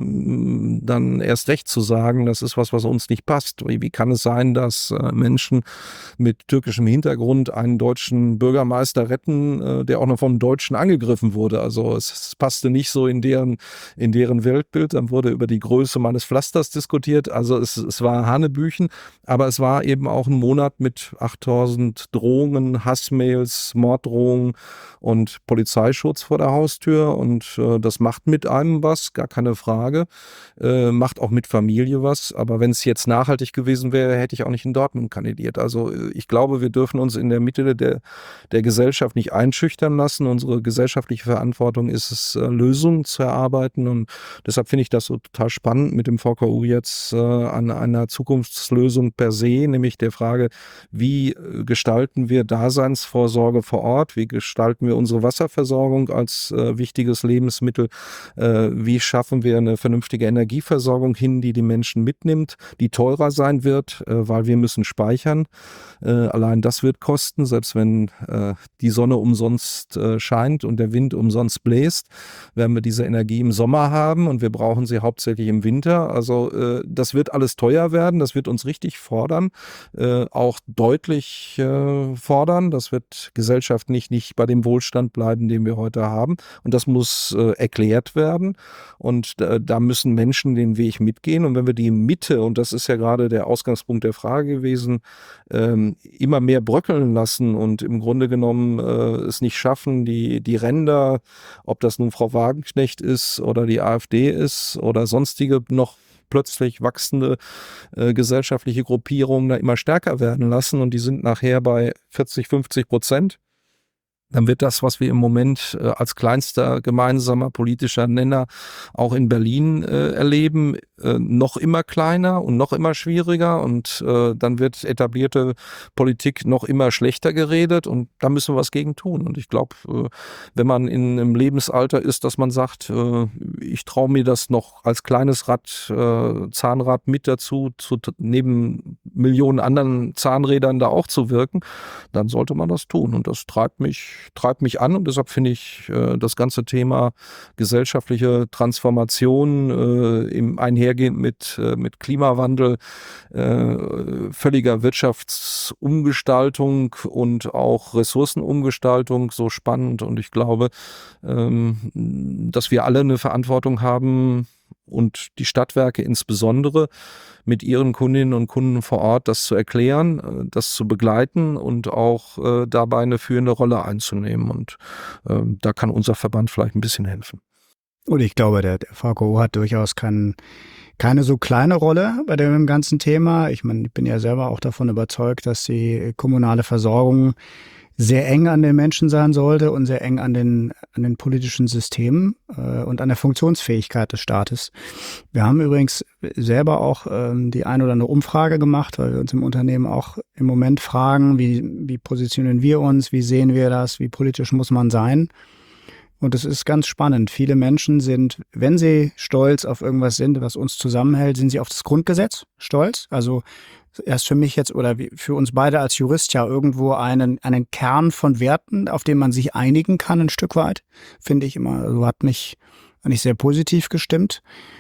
äh, dann erst recht zu sagen, das ist was, was uns nicht passt. Wie, wie kann es sein, dass äh, Menschen mit türkischem Hintergrund einen deutschen Bürgermeister retten, äh, der auch noch vom Deutschen angegriffen wurde? Also es, es passte nicht so in deren, in deren Weltbild. Dann wurde über die Größe meines Pflasters diskutiert. Also es, es war Hanebüchen, aber es war eben eben auch einen Monat mit achttausend Drohungen, Hassmails, Morddrohungen und Polizeischutz vor der Haustür. Und äh, das macht mit einem was, gar keine Frage. Äh, macht auch mit Familie was. Aber wenn es jetzt nachhaltig gewesen wäre, hätte ich auch nicht in Dortmund kandidiert. Also ich glaube, wir dürfen uns in der Mitte der, der Gesellschaft nicht einschüchtern lassen. Unsere gesellschaftliche Verantwortung ist es, äh, Lösungen zu erarbeiten. Und deshalb finde ich das so total spannend, mit dem V K U jetzt äh, an einer Zukunftslösung per se, nämlich der Frage, wie gestalten wir Daseinsvorsorge vor Ort, wie gestalten wir unsere Wasserversorgung als äh, wichtiges Lebensmittel, äh, wie schaffen wir eine vernünftige Energieversorgung hin, die die Menschen mitnimmt, die teurer sein wird, äh, weil wir müssen speichern. Äh, allein das wird kosten, selbst wenn äh, die Sonne umsonst äh, scheint und der Wind umsonst bläst, werden wir diese Energie im Sommer haben und wir brauchen sie hauptsächlich im Winter. Also äh, das wird alles teuer werden, das wird uns richtig fordern. Äh, auch deutlich äh, fordern. Das wird gesellschaftlich nicht bei dem Wohlstand bleiben, den wir heute haben. Und das muss äh, erklärt werden. Und äh, da müssen Menschen den Weg mitgehen. Und wenn wir die Mitte, und das ist ja gerade der Ausgangspunkt der Frage gewesen, ähm, immer mehr bröckeln lassen und im Grunde genommen äh, es nicht schaffen, die, die Ränder, ob das nun Frau Wagenknecht ist oder die AfD ist oder sonstige noch plötzlich wachsende äh, gesellschaftliche Gruppierungen da immer stärker werden lassen und die sind nachher bei vierzig, fünfzig Prozent. Dann wird das, was wir im Moment äh, als kleinster gemeinsamer politischer Nenner auch in Berlin äh, erleben, äh, noch immer kleiner und noch immer schwieriger und äh, dann wird etablierte Politik noch immer schlechter geredet und da müssen wir was gegen tun. Und ich glaube, äh, wenn man in einem Lebensalter ist, dass man sagt, äh, ich traue mir das noch als kleines Rad, äh, Zahnrad mit dazu, zu, neben Millionen anderen Zahnrädern da auch zu wirken, dann sollte man das tun. Und das treibt mich, treibt mich an. Und deshalb finde ich äh, das ganze Thema gesellschaftliche Transformation äh, im einhergehend mit, äh, mit Klimawandel, äh, völliger Wirtschaftsumgestaltung und auch Ressourcenumgestaltung so spannend. Und ich glaube, ähm, dass wir alle eine Verantwortung haben, und die Stadtwerke insbesondere mit ihren Kundinnen und Kunden vor Ort das zu erklären, das zu begleiten und auch äh, dabei eine führende Rolle einzunehmen. Und äh, da kann unser Verband vielleicht ein bisschen helfen. Und ich glaube, der, der V K O hat durchaus kein, keine so kleine Rolle bei dem ganzen Thema. Ich meine, ich bin ja selber auch davon überzeugt, dass die kommunale Versorgung sehr eng an den Menschen sein sollte und sehr eng an den, an den politischen Systemen äh, und an der Funktionsfähigkeit des Staates. Wir haben übrigens selber auch ähm, die ein oder andere Umfrage gemacht, weil wir uns im Unternehmen auch im Moment fragen, wie, wie positionieren wir uns, wie sehen wir das, wie politisch muss man sein. Und es ist ganz spannend. Viele Menschen sind, wenn sie stolz auf irgendwas sind, was uns zusammenhält, sind sie auf das Grundgesetz stolz. Also erst für mich jetzt oder für uns beide als Jurist ja irgendwo einen, einen Kern von Werten, auf den man sich einigen kann, ein Stück weit, finde ich immer, also hat mich eigentlich sehr positiv gestimmt.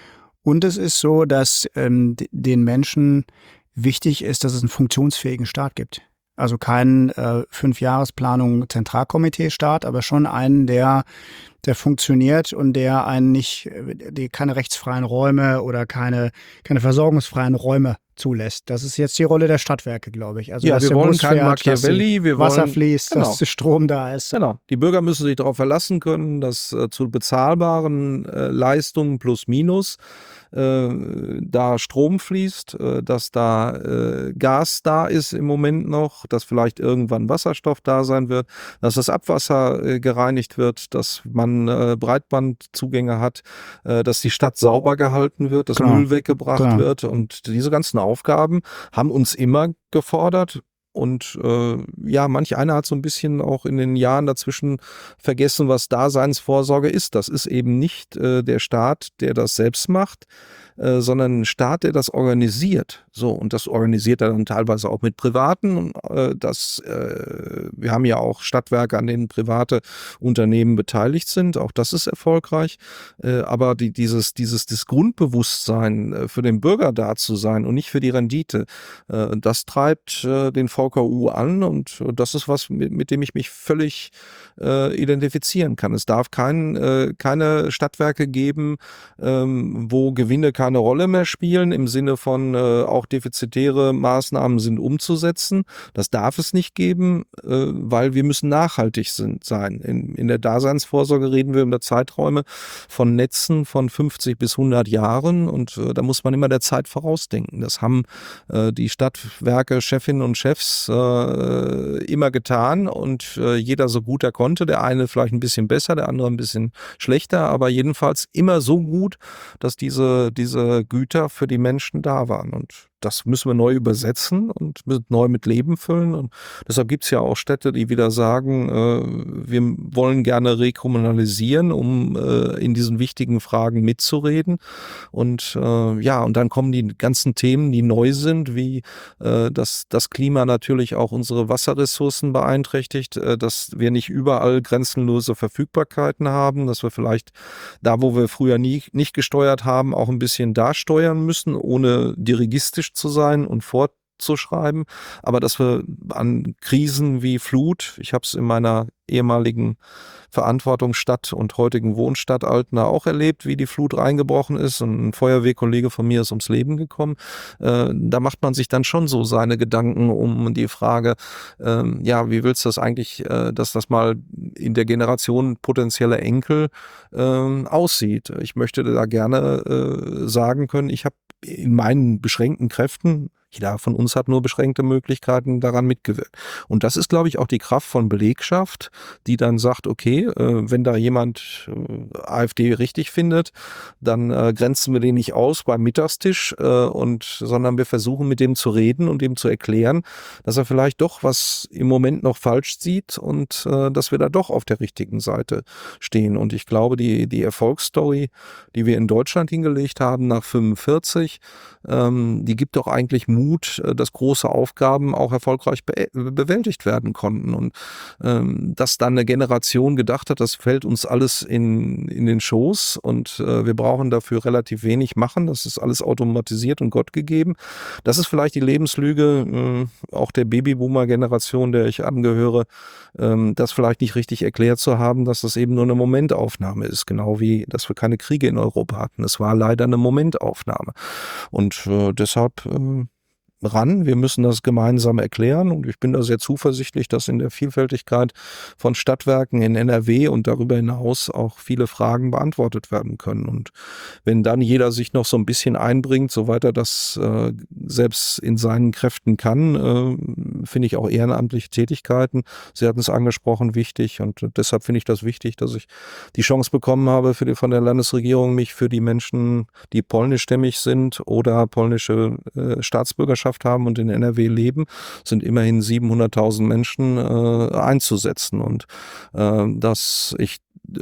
Und es ist so, dass ähm, den Menschen wichtig ist, dass es einen funktionsfähigen Staat gibt. Also keinen äh, Fünfjahresplanung Zentralkomitee-Staat, aber schon einen, der der funktioniert und der einen nicht, die keine rechtsfreien Räume oder keine keine versorgungsfreien Räume zulässt. Das ist jetzt die Rolle der Stadtwerke, glaube ich. Also ja, dass wir der wollen Bus kein fährt, Machiavelli, dass wir Wasser wollen, fließt, genau. dass der Strom da ist. Genau. Die Bürger müssen sich darauf verlassen können, dass äh, zu bezahlbaren äh, Leistungen plus minus äh, da Strom fließt, äh, dass da äh, Gas da ist im Moment noch, dass vielleicht irgendwann Wasserstoff da sein wird, dass das Abwasser äh, gereinigt wird, dass man äh, Breitbandzugänge hat, äh, dass die Stadt sauber gehalten wird, dass Klar. Müll weggebracht Klar. wird. Und diese ganzen Aufgaben haben uns immer gefordert. Und äh, ja, manch einer hat so ein bisschen auch in den Jahren dazwischen vergessen, was Daseinsvorsorge ist. Das ist eben nicht äh, der Staat, der das selbst macht, äh, sondern ein Staat, der das organisiert. So, und das organisiert er dann teilweise auch mit Privaten. Äh, das, äh, wir haben ja auch Stadtwerke, an denen private Unternehmen beteiligt sind. Auch das ist erfolgreich. Äh, aber die, dieses, dieses das Grundbewusstsein, äh, für den Bürger da zu sein und nicht für die Rendite, äh, das treibt äh, den V K U an. Und äh, das ist was, mit, mit dem ich mich völlig äh, identifizieren kann. Es darf kein, äh, keine Stadtwerke geben, ähm, wo Gewinne keine Rolle mehr spielen, im Sinne von äh, auch defizitäre Maßnahmen sind umzusetzen. Das darf es nicht geben, äh, weil wir müssen nachhaltig sind, sein. In, in der Daseinsvorsorge reden wir über Zeiträume von Netzen von fünfzig bis hundert Jahren und äh, da muss man immer der Zeit vorausdenken. Das haben äh, die Stadtwerke, Chefinnen und Chefs äh, immer getan und äh, jeder so gut er konnte. Der eine vielleicht ein bisschen besser, der andere ein bisschen schlechter, aber jedenfalls immer so gut, dass diese, diese Güter für die Menschen da waren. Und das müssen wir neu übersetzen und neu mit Leben füllen. Und deshalb gibt es ja auch Städte, die wieder sagen, äh, wir wollen gerne rekommunalisieren, um äh, in diesen wichtigen Fragen mitzureden. Und äh, ja, und dann kommen die ganzen Themen, die neu sind, wie äh, dass das Klima natürlich auch unsere Wasserressourcen beeinträchtigt, äh, dass wir nicht überall grenzenlose Verfügbarkeiten haben, dass wir vielleicht da, wo wir früher nie nicht gesteuert haben, auch ein bisschen da steuern müssen, ohne dirigistisch zu sein und fortzuschreiben, aber dass wir an Krisen wie Flut, ich habe es in meiner ehemaligen Verantwortungsstadt und heutigen Wohnstadt Altena auch erlebt, wie die Flut reingebrochen ist und ein Feuerwehrkollege von mir ist ums Leben gekommen. Äh, da macht man sich dann schon so seine Gedanken um die Frage, äh, ja, wie willst du das eigentlich, äh, dass das mal in der Generation potenzieller Enkel äh, aussieht? Ich möchte da gerne äh, sagen können, ich habe in meinen beschränkten Kräften, jeder von uns hat nur beschränkte Möglichkeiten, daran mitgewirkt. Und das ist, glaube ich, auch die Kraft von Belegschaft, die dann sagt, okay, äh, wenn da jemand äh, AfD richtig findet, dann äh, grenzen wir den nicht aus beim Mittagstisch, äh, und, sondern wir versuchen mit dem zu reden und ihm zu erklären, dass er vielleicht doch was im Moment noch falsch sieht und äh, dass wir da doch auf der richtigen Seite stehen. Und ich glaube, die, die Erfolgsstory, die wir in Deutschland hingelegt haben nach fünfundvierzig, ähm, die gibt doch eigentlich Mut Mut, äh, dass große Aufgaben auch erfolgreich be bewältigt werden konnten. Und ähm, dass dann eine Generation gedacht hat, das fällt uns alles in, in den Schoß und äh, wir brauchen dafür relativ wenig machen. Das ist alles automatisiert und Gott gegeben. Das ist vielleicht die Lebenslüge äh, auch der Babyboomer-Generation, der ich angehöre, ähm, das vielleicht nicht richtig erklärt zu haben, dass das eben nur eine Momentaufnahme ist. Genau wie, dass wir keine Kriege in Europa hatten. Es war leider eine Momentaufnahme. Und äh, deshalb äh, ran. Wir müssen das gemeinsam erklären und ich bin da sehr zuversichtlich, dass in der Vielfältigkeit von Stadtwerken in N R W und darüber hinaus auch viele Fragen beantwortet werden können. Und wenn dann jeder sich noch so ein bisschen einbringt, soweit er das äh, selbst in seinen Kräften kann, äh, finde ich auch ehrenamtliche Tätigkeiten, Sie hatten es angesprochen, wichtig und deshalb finde ich das wichtig, dass ich die Chance bekommen habe für die, von der Landesregierung, mich für die Menschen, die polnischstämmig sind oder polnische äh, Staatsbürgerschaft haben und in N R W leben, sind immerhin siebenhunderttausend Menschen äh, einzusetzen und äh, dass ich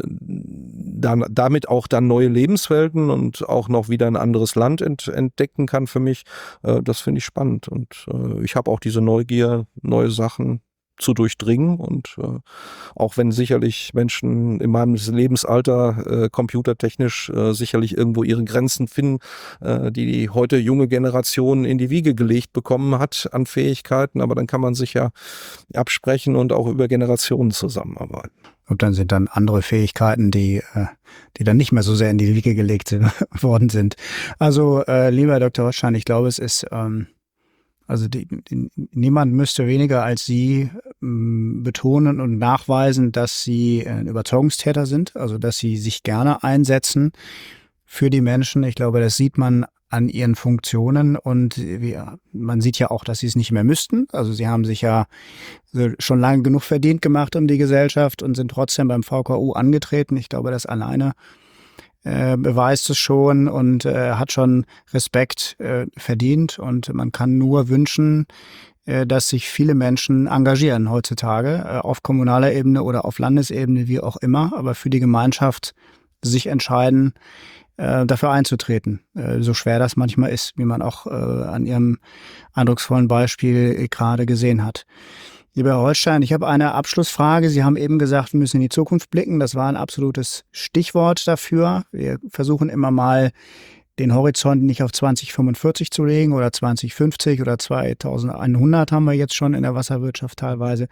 dann, damit auch dann neue Lebenswelten und auch noch wieder ein anderes Land ent, entdecken kann für mich, äh, das finde ich spannend und äh, ich habe auch diese Neugier, neue Sachen zu durchdringen und äh, auch wenn sicherlich Menschen in meinem Lebensalter äh, computertechnisch äh, sicherlich irgendwo ihre Grenzen finden, äh, die die heute junge Generation in die Wiege gelegt bekommen hat an Fähigkeiten, aber dann kann man sich ja absprechen und auch über Generationen zusammenarbeiten. Und dann sind dann andere Fähigkeiten, die, äh, die dann nicht mehr so sehr in die Wiege gelegt sind, worden sind. Also, äh, lieber Herr Doktor Holstein, ich glaube, es ist ähm Also die, die, niemand müsste weniger als Sie ähm, betonen und nachweisen, dass Sie ein Überzeugungstäter sind, also dass Sie sich gerne einsetzen für die Menschen. Ich glaube, das sieht man an Ihren Funktionen und wir, man sieht ja auch, dass Sie es nicht mehr müssten. Also Sie haben sich ja schon lange genug verdient gemacht um die Gesellschaft und sind trotzdem beim V K U angetreten. Ich glaube, das alleine Äh, beweist es schon und äh, hat schon Respekt äh, verdient und man kann nur wünschen, äh, dass sich viele Menschen engagieren heutzutage äh, auf kommunaler Ebene oder auf Landesebene, wie auch immer, aber für die Gemeinschaft sich entscheiden, äh, dafür einzutreten. Äh, so schwer das manchmal ist, wie man auch äh, an Ihrem eindrucksvollen Beispiel äh, gerade gesehen hat. Lieber Herr Holstein, ich habe eine Abschlussfrage. Sie haben eben gesagt, wir müssen in die Zukunft blicken. Das war ein absolutes Stichwort dafür. Wir versuchen immer mal, den Horizont nicht auf zwanzig fünfundvierzig zu legen oder zwanzig fünfzig oder zweitausendeinhundert haben wir jetzt schon in der Wasserwirtschaft teilweise.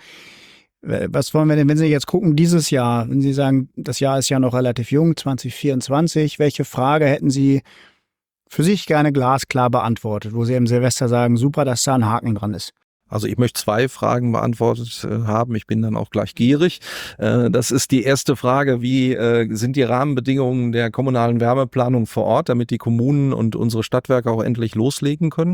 Was wollen wir denn, wenn Sie jetzt gucken, dieses Jahr, wenn Sie sagen, das Jahr ist ja noch relativ jung, zwanzig vierundzwanzig, welche Frage hätten Sie für sich gerne glasklar beantwortet, wo Sie im Silvester sagen, super, dass da ein Haken dran ist? Also ich möchte zwei Fragen beantwortet äh, haben. Ich bin dann auch gleich gierig. Äh, das ist die erste Frage, wie äh, sind die Rahmenbedingungen der kommunalen Wärmeplanung vor Ort, damit die Kommunen und unsere Stadtwerke auch endlich loslegen können.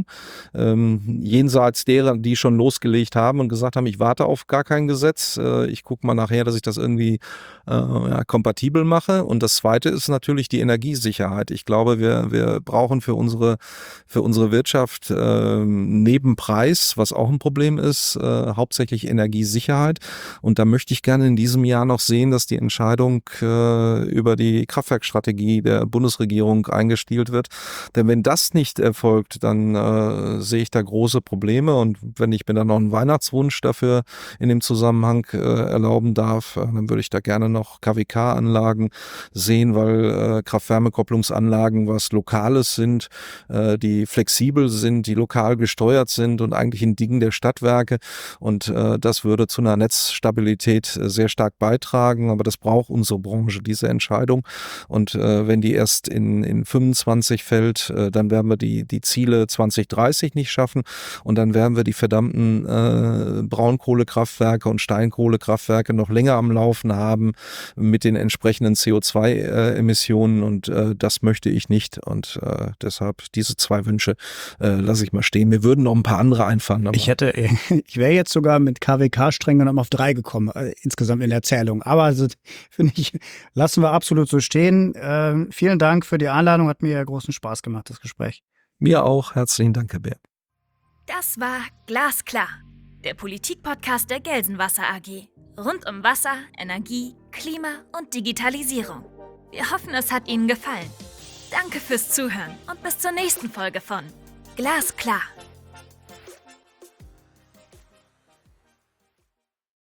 Ähm, jenseits derer, die schon losgelegt haben und gesagt haben, ich warte auf gar kein Gesetz. Äh, ich gucke mal nachher, dass ich das irgendwie äh, ja, kompatibel mache. Und das zweite ist natürlich die Energiesicherheit. Ich glaube, wir, wir brauchen für unsere, für unsere Wirtschaft äh, neben Preis, was auch ein Problem ist, äh, hauptsächlich Energiesicherheit. Und da möchte ich gerne in diesem Jahr noch sehen, dass die Entscheidung äh, über die Kraftwerkstrategie der Bundesregierung eingestielt wird. Denn wenn das nicht erfolgt, dann äh, sehe ich da große Probleme. Und wenn ich mir dann noch einen Weihnachtswunsch dafür in dem Zusammenhang äh, erlauben darf, äh, dann würde ich da gerne noch K W K-Anlagen sehen, weil äh, Kraft-Wärme-Kopplungsanlagen was Lokales sind, äh, die flexibel sind, die lokal gesteuert sind und eigentlich in Dingen der Stadtwerke und äh, das würde zu einer Netzstabilität äh, sehr stark beitragen, aber das braucht unsere Branche, diese Entscheidung und äh, wenn die erst in, in fünfundzwanzig fällt, äh, dann werden wir die, die Ziele zwanzig dreißig nicht schaffen und dann werden wir die verdammten äh, Braunkohlekraftwerke und Steinkohlekraftwerke noch länger am Laufen haben mit den entsprechenden C O zwei Emissionen und äh, das möchte ich nicht und äh, deshalb diese zwei Wünsche äh, lasse ich mal stehen. Mir würden noch ein paar andere einfallen. Aber ich hätte, ich wäre jetzt sogar mit K W K streng genommen auf drei gekommen, äh, insgesamt in der Zählung. Aber also, finde ich, lassen wir absolut so stehen. Äh, vielen Dank für die Einladung, hat mir großen Spaß gemacht, das Gespräch. Mir auch. Herzlichen Dank, Herr Bär. Das war Glasklar, der Politik-Podcast der Gelsenwasser A G. Rund um Wasser, Energie, Klima und Digitalisierung. Wir hoffen, es hat Ihnen gefallen. Danke fürs Zuhören und bis zur nächsten Folge von Glasklar.